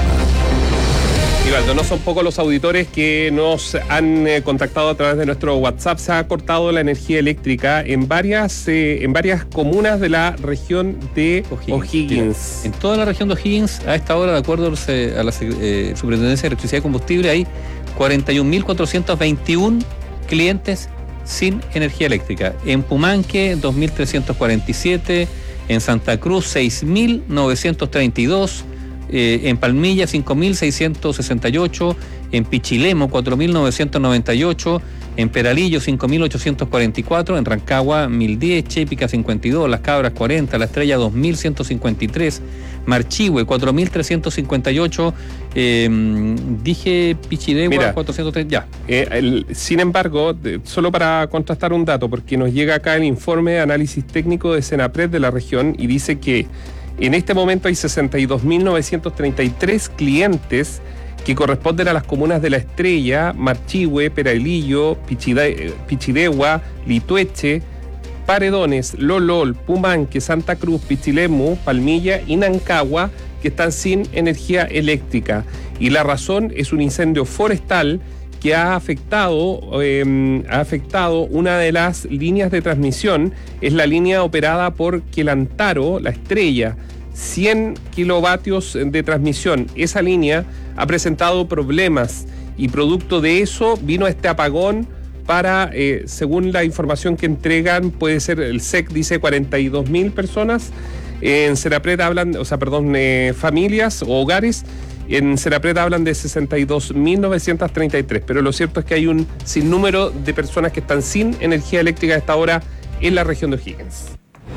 Ivaldo, no son pocos los auditores que nos han eh, contactado a través de nuestro WhatsApp. Se ha cortado la energía eléctrica en varias eh, en varias comunas de la región de O'Higgins. O'Higgins. En toda la región de O'Higgins, a esta hora, de acuerdo a la eh, Superintendencia de Electricidad y Combustible, hay cuarenta y un mil cuatrocientos veintiuno clientes sin energía eléctrica. En Pumanque, dos mil trescientos cuarenta y siete. En Santa Cruz, seis mil novecientos treinta y dos. Eh, en Palmilla, cinco mil seiscientos sesenta y ocho, en Pichilemo, cuatro mil novecientos noventa y ocho, en Peralillo, cinco mil ochocientos cuarenta y cuatro, en Rancagua, mil diez, Chépica, cincuenta y dos, Las Cabras, cuarenta, La Estrella, dos mil ciento cincuenta y tres, Marchihue, cuatro mil trescientos cincuenta y ocho, eh, dije Pichidegua, cuatrocientos tres, ya. Eh, el, sin embargo, de, solo para contrastar un dato, porque nos llega acá el informe de análisis técnico de Senapred de la región y dice que en este momento hay sesenta y dos mil novecientos treinta y tres clientes que corresponden a las comunas de La Estrella, Marchihue, Peralillo, Pichide, Pichidegua, Litueche, Paredones, Lolol, Pumanque, Santa Cruz, Pichilemu, Palmilla y Nancagua, que están sin energía eléctrica. Y la razón es un incendio forestal que ha afectado, eh, ha afectado una de las líneas de transmisión, es la línea operada por Quelantaro, La Estrella, cien kilovatios de transmisión. Esa línea ha presentado problemas y producto de eso vino este apagón para, eh, según la información que entregan, puede ser, el S E C dice cuarenta y dos mil personas, en Senapred hablan, o sea, perdón, eh, familias o hogares. En Senapred hablan de sesenta y dos mil novecientos treinta y tres, pero lo cierto es que hay un sinnúmero de personas que están sin energía eléctrica a esta hora en la región de O'Higgins.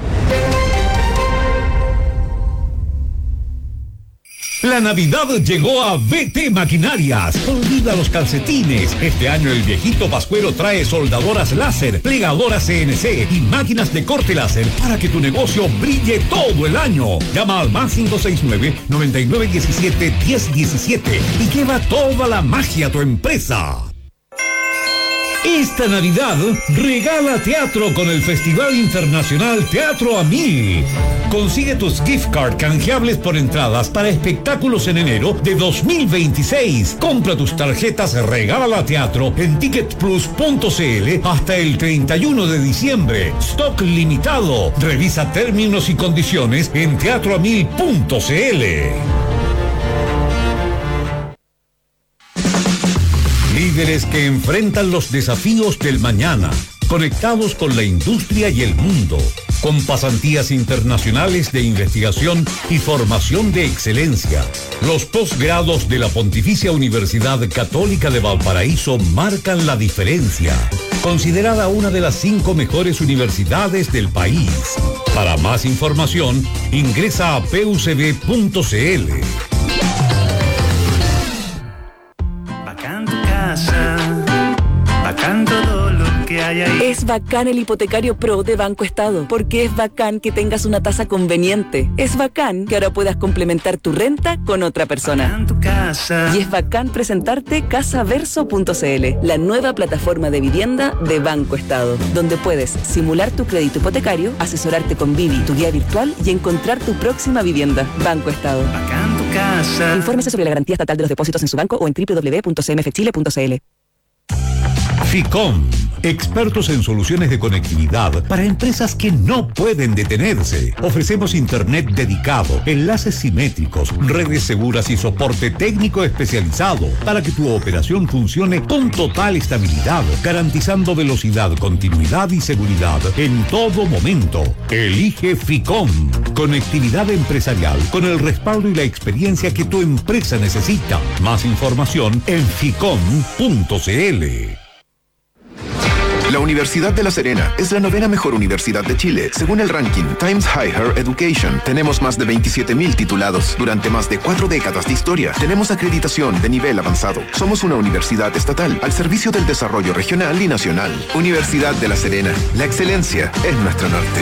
La Navidad llegó a B T Maquinarias. Olvida los calcetines. Este año el viejito Pascuero trae soldadoras láser, plegadoras C N C y máquinas de corte láser para que tu negocio brille todo el año. Llama al más cinco seis nueve, noventa y nueve diecisiete, diez diecisiete y lleva toda la magia a tu empresa. Esta Navidad regala teatro con el Festival Internacional Teatro a Mil. Consigue tus gift card canjeables por entradas para espectáculos en enero de dos mil veintiséis. Compra tus tarjetas Regala Teatro en ticket plus punto c l hasta el treinta y uno de diciembre. Stock limitado. Revisa términos y condiciones en teatro a mil punto c l. Líderes que enfrentan los desafíos del mañana, conectados con la industria y el mundo, con pasantías internacionales de investigación y formación de excelencia. Los posgrados de la Pontificia Universidad Católica de Valparaíso marcan la diferencia, considerada una de las cinco mejores universidades del país. Para más información, ingresa a p u c b punto c l. Bacán todo lo que hay ahí. Es bacán el hipotecario Pro de Banco Estado, porque es bacán que tengas una tasa conveniente. Es bacán que ahora puedas complementar tu renta con otra persona. Bacán tu casa. Y es bacán presentarte casaverso punto c l, la nueva plataforma de vivienda de Banco Estado, donde puedes simular tu crédito hipotecario, asesorarte con Vivi, tu guía virtual, y encontrar tu próxima vivienda. Banco Estado. Bacán tu casa. Infórmese sobre la garantía estatal de los depósitos en su banco o en doble u doble u doble u punto c m f chile punto c l. Ficom, expertos en soluciones de conectividad para empresas que no pueden detenerse. Ofrecemos internet dedicado, enlaces simétricos, redes seguras y soporte técnico especializado para que tu operación funcione con total estabilidad, garantizando velocidad, continuidad y seguridad en todo momento. Elige Ficom, conectividad empresarial con el respaldo y la experiencia que tu empresa necesita. Más información en ficom punto c l. La Universidad de La Serena es la novena mejor universidad de Chile, según el ranking Times Higher Education. Tenemos más de veintisiete mil titulados durante más de cuatro décadas de historia. Tenemos acreditación de nivel avanzado. Somos una universidad estatal al servicio del desarrollo regional y nacional. Universidad de La Serena. La excelencia es nuestro norte.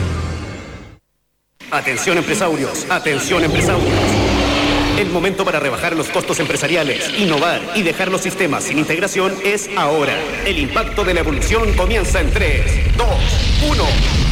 Atención empresarios, atención empresarios. El momento para rebajar los costos empresariales, innovar y dejar los sistemas sin integración es ahora. El impacto de la evolución comienza en tres, dos, uno.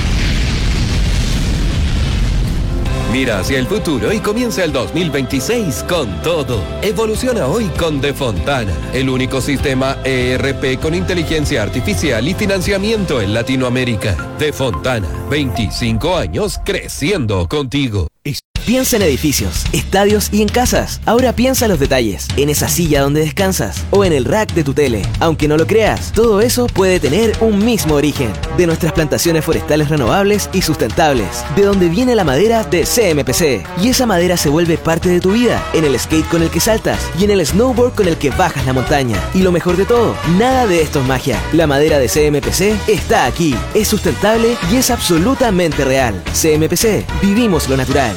Mira hacia el futuro y comienza el dos mil veintiséis con todo. Evoluciona hoy con De Fontana, el único sistema E R P con inteligencia artificial y financiamiento en Latinoamérica. De Fontana, veinticinco años creciendo contigo. Piensa en edificios, estadios y en casas. Ahora piensa en los detalles, en esa silla donde descansas o en el rack de tu tele. Aunque no lo creas, todo eso puede tener un mismo origen. De nuestras plantaciones forestales renovables y sustentables. De donde viene la madera de C M P C. Y esa madera se vuelve parte de tu vida. En el skate con el que saltas y en el snowboard con el que bajas la montaña. Y lo mejor de todo, nada de esto es magia. La madera de C M P C está aquí. Es sustentable y es absolutamente real. C M P C, vivimos lo natural.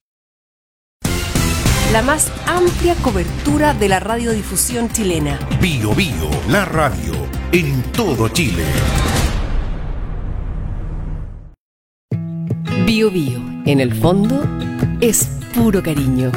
La más amplia cobertura de la radiodifusión chilena. Bio Bio, la radio en todo Chile. Bio Bio, en el fondo, es puro cariño.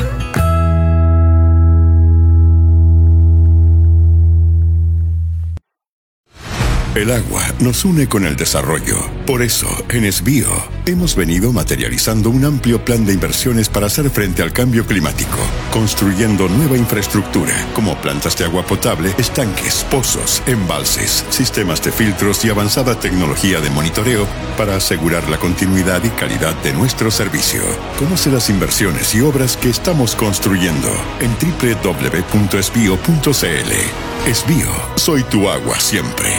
El agua nos une con el desarrollo. Por eso, en Esbio, hemos venido materializando un amplio plan de inversiones para hacer frente al cambio climático, construyendo nueva infraestructura, como plantas de agua potable, estanques, pozos, embalses, sistemas de filtros y avanzada tecnología de monitoreo para asegurar la continuidad y calidad de nuestro servicio. Conoce las inversiones y obras que estamos construyendo en doble u doble u doble u punto esbio punto c l. Esbio, soy tu agua siempre.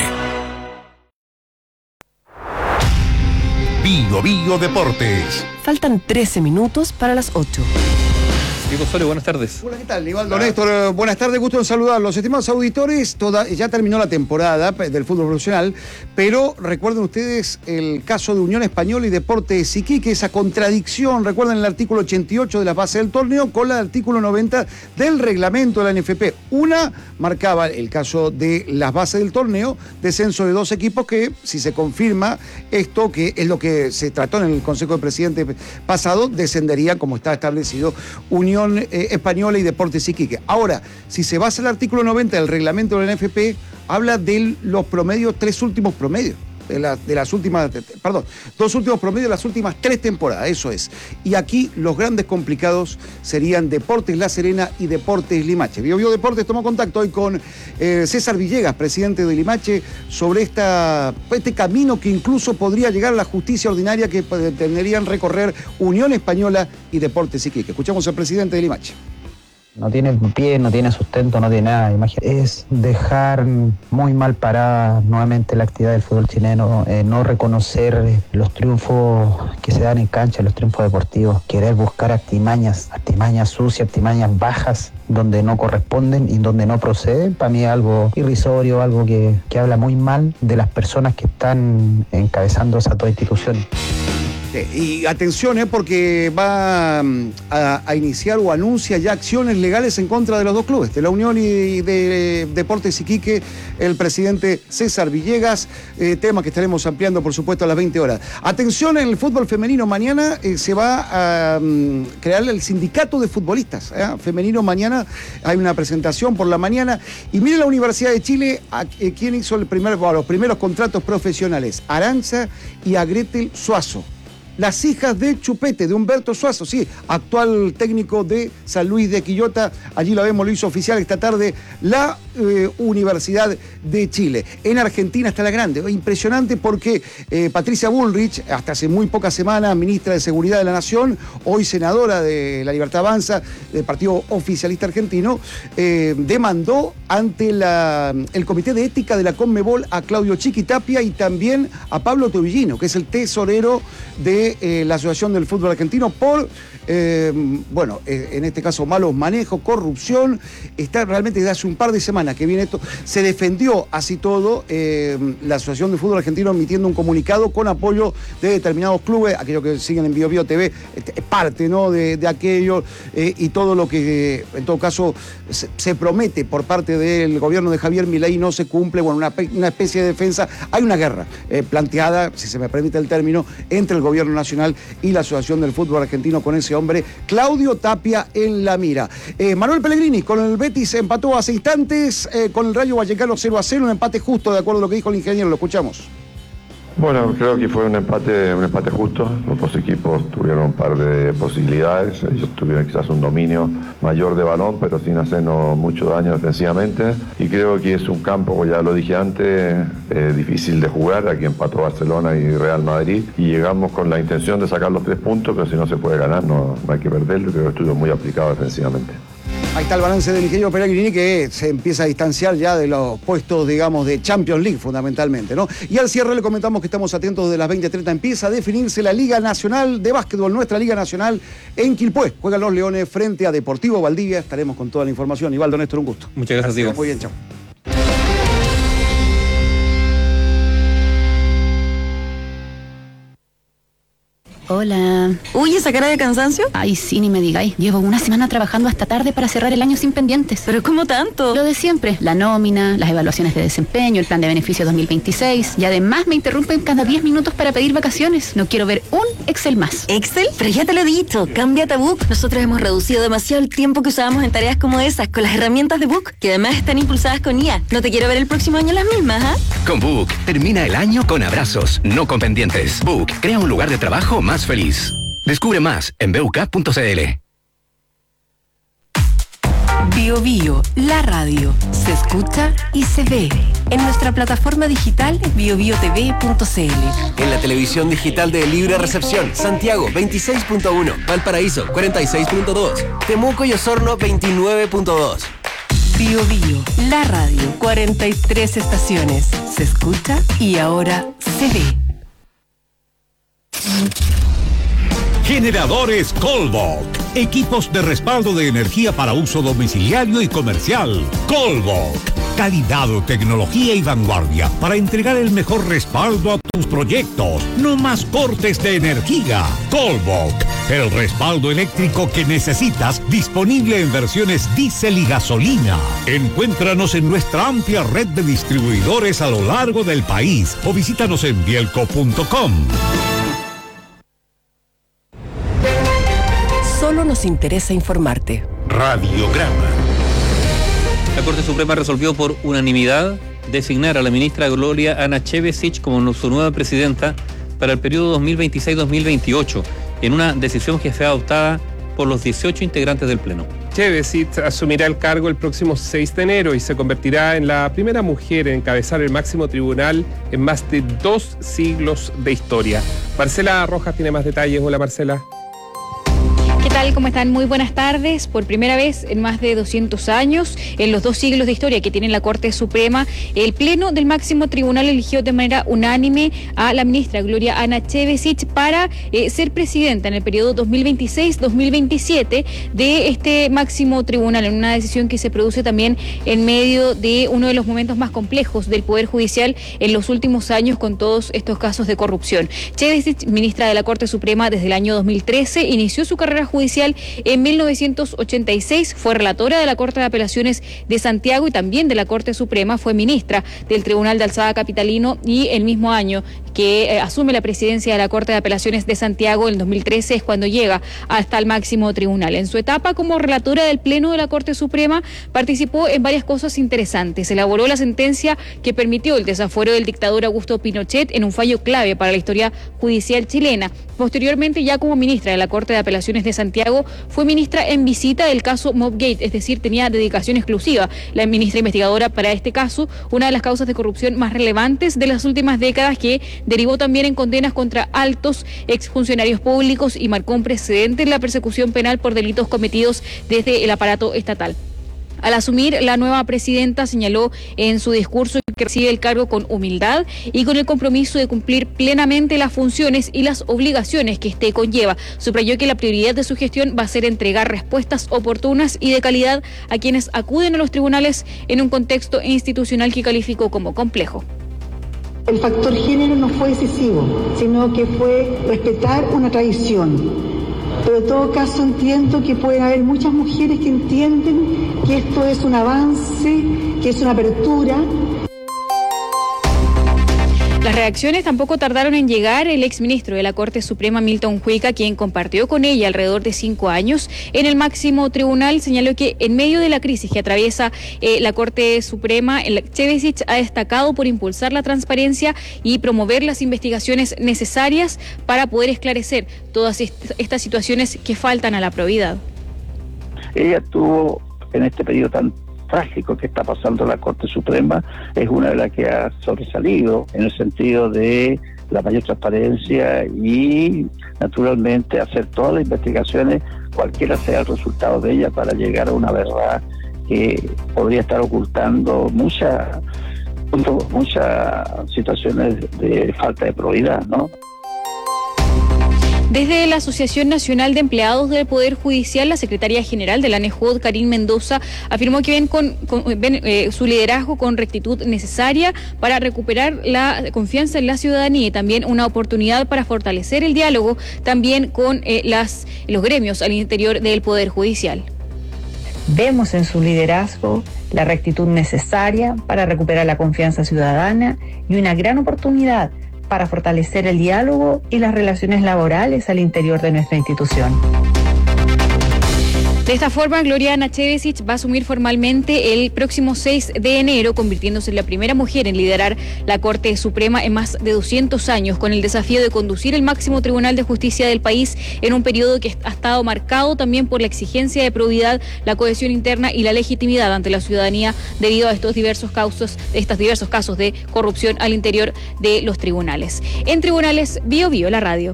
Bio Bio Deportes. Faltan trece minutos para las ocho. Diego Osorio, buenas tardes. Hola, ¿qué tal? Nivaldo Néstor, buenas tardes, gusto en saludarlos. Estimados auditores, toda, ya terminó la temporada del fútbol profesional, pero recuerden ustedes el caso de Unión Española y Deportes Iquique, esa contradicción, recuerden el artículo ochenta y ocho de las bases del torneo con el artículo noventa del reglamento de la N F P. Una marcaba el caso de las bases del torneo, descenso de dos equipos que, si se confirma esto, que es lo que se trató en el Consejo de Presidentes pasado, descenderían, como está establecido, Unión Eh, Española y Deportes Iquique. Ahora, si se basa el artículo noventa del reglamento de la N F P, habla de los promedios, tres últimos promedios, de, la, de las últimas, perdón, dos últimos promedios de las últimas tres temporadas, eso es. Y aquí los grandes complicados serían Deportes La Serena y Deportes Limache. Bio Bio Deportes tomó contacto hoy con eh, César Villegas, presidente de Limache, sobre esta, este camino que incluso podría llegar a la justicia ordinaria que tendrían recorrer Unión Española y Deportes Iquique. Escuchamos al presidente de Limache. No tiene pie, no tiene sustento, no tiene nada. Imagínate, es dejar muy mal parada nuevamente la actividad del fútbol chileno, eh, no reconocer los triunfos que se dan en cancha, los triunfos deportivos, querer buscar artimañas, artimañas sucias, artimañas bajas, donde no corresponden y donde no proceden. Para mí es algo irrisorio, algo que, que habla muy mal de las personas que están encabezando esas dos instituciones. Sí, y atención, eh, porque va a, a iniciar o anuncia ya acciones legales en contra de los dos clubes, de la Unión y de Deportes Iquique, el presidente César Villegas, eh, tema que estaremos ampliando, por supuesto, a las veinte horas. Atención, en el fútbol femenino mañana eh, se va a um, crear el sindicato de futbolistas eh, femenino. Mañana hay una presentación por la mañana. Y mire la Universidad de Chile, a, eh, quién hizo el primer, bueno, los primeros contratos profesionales, Aranza y a Gretel Suazo. Las hijas de Chupete, de Humberto Suazo, sí, actual técnico de San Luis de Quillota. Allí la vemos, lo hizo oficial esta tarde la eh, Universidad de Chile. En Argentina está la grande, impresionante porque eh, Patricia Bullrich, hasta hace muy pocas semanas ministra de Seguridad de la Nación, hoy senadora de La Libertad Avanza, del Partido Oficialista Argentino, eh, demandó ante la, el Comité de Ética de la Conmebol a Claudio Chiquitapia y también a Pablo Tobillino, que es el tesorero de Eh, la Asociación del Fútbol Argentino por, eh, bueno, eh, en este caso malos manejos, corrupción. Está realmente desde hace un par de semanas que viene esto. Se defendió así todo eh, la Asociación del Fútbol Argentino emitiendo un comunicado con apoyo de determinados clubes, aquellos que siguen en Bio Bio T V, este, parte ¿no? de, de aquello eh, y todo lo que eh, en todo caso se, se promete por parte del gobierno de Javier Milei no se cumple. Bueno, una, una especie de defensa. Hay una guerra eh, planteada, si se me permite el término, entre el gobierno nacional y la Asociación del Fútbol Argentino con ese hombre, Claudio Tapia, en la mira. Eh, Manuel Pellegrini con el Betis empató hace instantes eh, con el Rayo Vallecano cero a cero, un empate justo, de acuerdo a lo que dijo el ingeniero. Lo escuchamos. Bueno, creo que fue un empate, un empate justo. Los dos equipos tuvieron un par de posibilidades. Ellos tuvieron quizás un dominio mayor de balón, pero sin hacernos mucho daño defensivamente. Y creo que es un campo, como ya lo dije antes, eh, difícil de jugar. Aquí empató Barcelona y Real Madrid. Y llegamos con la intención de sacar los tres puntos, pero si no se puede ganar, no, no hay que perderlo. Creo que estuvo muy aplicado defensivamente. Ahí está el balance del ingeniero Pellegrini, que se empieza a distanciar ya de los puestos, digamos, de Champions League, fundamentalmente, ¿no? Y al cierre le comentamos que estamos atentos de las veinte treinta. Empieza a definirse la Liga Nacional de Básquetbol, nuestra Liga Nacional en Quilpué. Juegan los Leones frente a Deportivo Valdivia. Estaremos con toda la información. Ivaldo, Néstor, un gusto. Muchas gracias, Diego. Muy bien, chao. Hola. Uy, ¿esa cara de cansancio? Ay, sí, ni me digáis. Llevo una semana trabajando hasta tarde para cerrar el año sin pendientes. ¿Pero cómo tanto? Lo de siempre. La nómina, las evaluaciones de desempeño, el plan de beneficios dos mil veintiséis. Y además me interrumpen cada diez minutos para pedir vacaciones. No quiero ver un Excel más. ¿Excel? Pero ya te lo he dicho. Cámbiate a Book. Nosotros hemos reducido demasiado el tiempo que usábamos en tareas como esas con las herramientas de Book, que además están impulsadas con I A. No te quiero ver el próximo año las mismas, ¿ah? ¿eh? Con Book, termina el año con abrazos, no con pendientes. Book, crea un lugar de trabajo más feliz. Descubre más en b u k punto c l. Bio Bio, la radio, se escucha y se ve en nuestra plataforma digital bio bio t v punto c l. En la televisión digital de Libre Recepción, Santiago veintiséis punto uno, Valparaíso cuarenta y seis punto dos, Temuco y Osorno veintinueve punto dos. Bio Bio, la radio, cuarenta y tres estaciones, se escucha y ahora se ve. Generadores Colbok. Equipos de respaldo de energía para uso domiciliario y comercial. Colbok. Calidad, tecnología y vanguardia para entregar el mejor respaldo a tus proyectos. No más cortes de energía. Colbok. El respaldo eléctrico que necesitas, disponible en versiones diésel y gasolina. Encuéntranos en nuestra amplia red de distribuidores a lo largo del país o visítanos en bielco punto com. Solo nos interesa informarte. Radiograma. La Corte Suprema resolvió por unanimidad designar a la ministra Gloria Ana Chevesic como su nueva presidenta para el periodo dos mil veintiséis dos mil veintiocho, en una decisión que fue adoptada por los dieciocho integrantes del Pleno. Chevesic asumirá el cargo el próximo seis de enero y se convertirá en la primera mujer en encabezar el máximo tribunal en más de dos siglos de historia. Marcela Rojas tiene más detalles. Hola, Marcela. ¿Qué tal? tal? ¿Cómo están? Muy buenas tardes. Por primera vez en más de doscientos años, en los dos siglos de historia que tiene la Corte Suprema, el Pleno del Máximo Tribunal eligió de manera unánime a la ministra Gloria Ana Chevesic para eh, ser presidenta en el periodo dos mil veintiséis dos mil veintisiete de este máximo tribunal, en una decisión que se produce también en medio de uno de los momentos más complejos del Poder Judicial en los últimos años con todos estos casos de corrupción. Chevesic, ministra de la Corte Suprema desde el año dos mil trece, inició su carrera judicial en mil novecientos ochenta y seis, fue relatora de la Corte de Apelaciones de Santiago y también de la Corte Suprema, fue ministra del Tribunal de Alzada Capitalino y el mismo año que eh, asume la presidencia de la Corte de Apelaciones de Santiago en dos mil trece es cuando llega hasta el máximo tribunal. En su etapa como relatora del Pleno de la Corte Suprema participó en varias cosas interesantes. Elaboró la sentencia que permitió el desafuero del dictador Augusto Pinochet en un fallo clave para la historia judicial chilena. Posteriormente, ya como ministra de la Corte de Apelaciones de Santiago, fue ministra en visita del caso Mobgate, es decir, tenía dedicación exclusiva la ministra investigadora para este caso, una de las causas de corrupción más relevantes de las últimas décadas, que derivó también en condenas contra altos exfuncionarios públicos y marcó un precedente en la persecución penal por delitos cometidos desde el aparato estatal. Al asumir, la nueva presidenta señaló en su discurso que recibe el cargo con humildad y con el compromiso de cumplir plenamente las funciones y las obligaciones que este conlleva. Subrayó que la prioridad de su gestión va a ser entregar respuestas oportunas y de calidad a quienes acuden a los tribunales en un contexto institucional que calificó como complejo. El factor género no fue decisivo, sino que fue respetar una tradición. Pero en todo caso entiendo que pueden haber muchas mujeres que entienden que esto es un avance, que es una apertura. Las reacciones tampoco tardaron en llegar. El exministro de la Corte Suprema, Milton Huica, quien compartió con ella alrededor de cinco años en el máximo tribunal, señaló que en medio de la crisis que atraviesa eh, la Corte Suprema, el Chevesic ha destacado por impulsar la transparencia y promover las investigaciones necesarias para poder esclarecer todas est- estas situaciones que faltan a la probidad. Ella tuvo en este periodo tan trágico que está pasando la Corte Suprema, es una de las que ha sobresalido en el sentido de la mayor transparencia y naturalmente hacer todas las investigaciones, cualquiera sea el resultado de ella, para llegar a una verdad que podría estar ocultando muchas muchas situaciones de falta de probidad, ¿no? Desde la Asociación Nacional de Empleados del Poder Judicial, la secretaria general de la ANEJOD, Karin Mendoza, afirmó que ven, con, con, ven eh, su liderazgo con rectitud necesaria para recuperar la confianza en la ciudadanía y también una oportunidad para fortalecer el diálogo también con eh, las, los gremios al interior del Poder Judicial. Vemos en su liderazgo la rectitud necesaria para recuperar la confianza ciudadana y una gran oportunidad para fortalecer el diálogo y las relaciones laborales al interior de nuestra institución. De esta forma, Gloria Ana Chevesic va a asumir formalmente el próximo seis de enero, convirtiéndose en la primera mujer en liderar la Corte Suprema en más de doscientos años, con el desafío de conducir el máximo tribunal de justicia del país en un periodo que ha estado marcado también por la exigencia de probidad, la cohesión interna y la legitimidad ante la ciudadanía debido a estos diversos casos, estos diversos casos de corrupción al interior de los tribunales. En Tribunales, Bio Bio, la radio.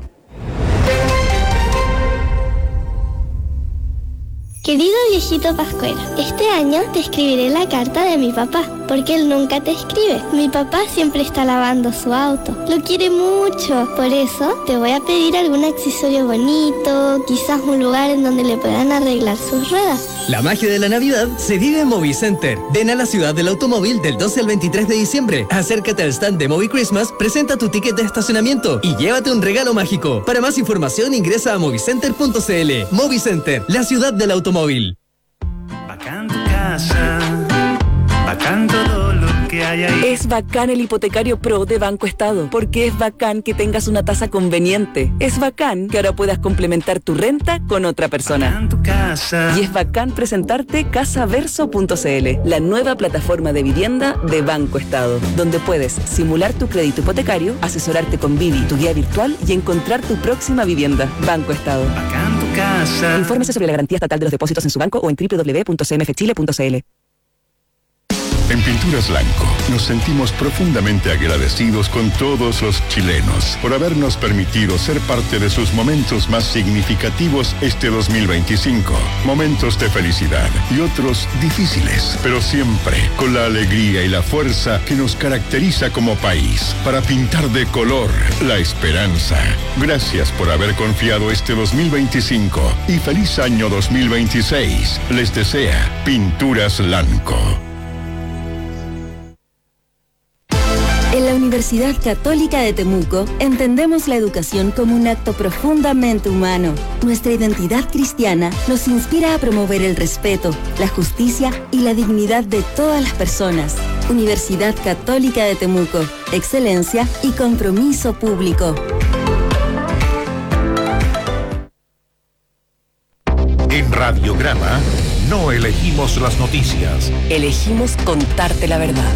Querido viejito Pascuero, este año te escribiré la carta de mi papá, porque él nunca te escribe. Mi papá siempre está lavando su auto, lo quiere mucho, por eso te voy a pedir algún accesorio bonito, quizás un lugar en donde le puedan arreglar sus ruedas. La magia de la Navidad se vive en Movicenter. Ven a la ciudad del automóvil del doce al veintitrés de diciembre. Acércate al stand de Movi Christmas, presenta tu ticket de estacionamiento y llévate un regalo mágico. Para más información ingresa a movicenter punto c l. Movicenter, la ciudad del automóvil. Bacán tu casa, bacán todo lo que hay ahí. Es bacán el hipotecario Pro de Banco Estado, porque es bacán que tengas una tasa conveniente. Es bacán que ahora puedas complementar tu renta con otra persona. Bacán tu casa. Y es bacán presentarte casaverso punto c l, la nueva plataforma de vivienda de Banco Estado, donde puedes simular tu crédito hipotecario, asesorarte con Vivi, tu guía virtual, y encontrar tu próxima vivienda. Banco Estado. Bacán tu casa. Infórmese sobre la garantía estatal de los depósitos en su banco o en doble u doble u doble u punto c m f chile punto c l. En Pinturas Lanco nos sentimos profundamente agradecidos con todos los chilenos por habernos permitido ser parte de sus momentos más significativos este dos mil veinticinco. Momentos de felicidad y otros difíciles, pero siempre con la alegría y la fuerza que nos caracteriza como país para pintar de color la esperanza. Gracias por haber confiado este dos mil veinticinco y feliz año dos mil veintiséis. Les desea Pinturas Lanco. En la Universidad Católica de Temuco entendemos la educación como un acto profundamente humano. Nuestra identidad cristiana nos inspira a promover el respeto, la justicia y la dignidad de todas las personas. Universidad Católica de Temuco, excelencia y compromiso público. En Radiograma no elegimos las noticias. Elegimos contarte la verdad.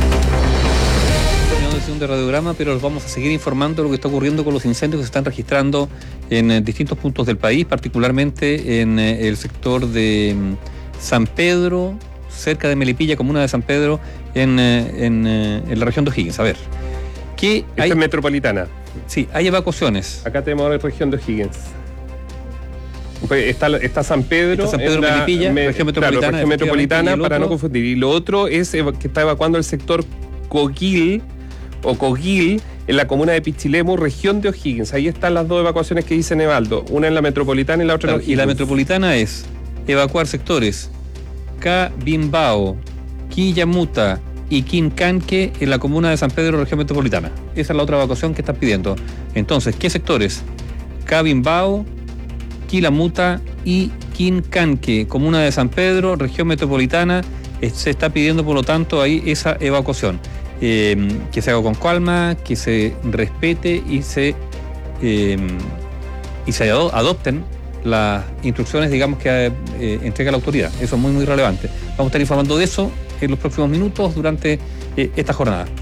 De radiograma, pero los vamos a seguir informando de lo que está ocurriendo con los incendios que se están registrando en eh, distintos puntos del país, particularmente en eh, el sector de um, San Pedro, cerca de Melipilla, comuna de San Pedro, en, eh, en, eh, en la región de O'Higgins. A ver, ¿qué Esta hay? es metropolitana. Sí, hay evacuaciones. Acá tenemos la región de O'Higgins. Pues está, está San Pedro, está San Pedro la, Melipilla, me, región metropolitana, claro, región metropolitana para otro, no confundir. Y lo otro es que está evacuando el sector Coquil o Coquil en la comuna de Pichilemu, región de O'Higgins. Ahí están las dos evacuaciones que dice Nevaldo, una en la metropolitana y la otra claro, en O'Higgins. Y la metropolitana es evacuar sectores Cabimbao, Quillamuta y Quincanque en la comuna de San Pedro, región metropolitana. Esa es la otra evacuación que están pidiendo. Entonces, ¿qué sectores? Cabimbao, Quillamuta y Quincanque, comuna de San Pedro, región metropolitana. Se está pidiendo, por lo tanto, ahí esa evacuación. Eh, que se haga con calma, que se respete y se eh, y se adopten las instrucciones, digamos, que eh, entrega la autoridad. Eso es muy muy relevante. Vamos a estar informando de eso en los próximos minutos durante eh, esta jornada.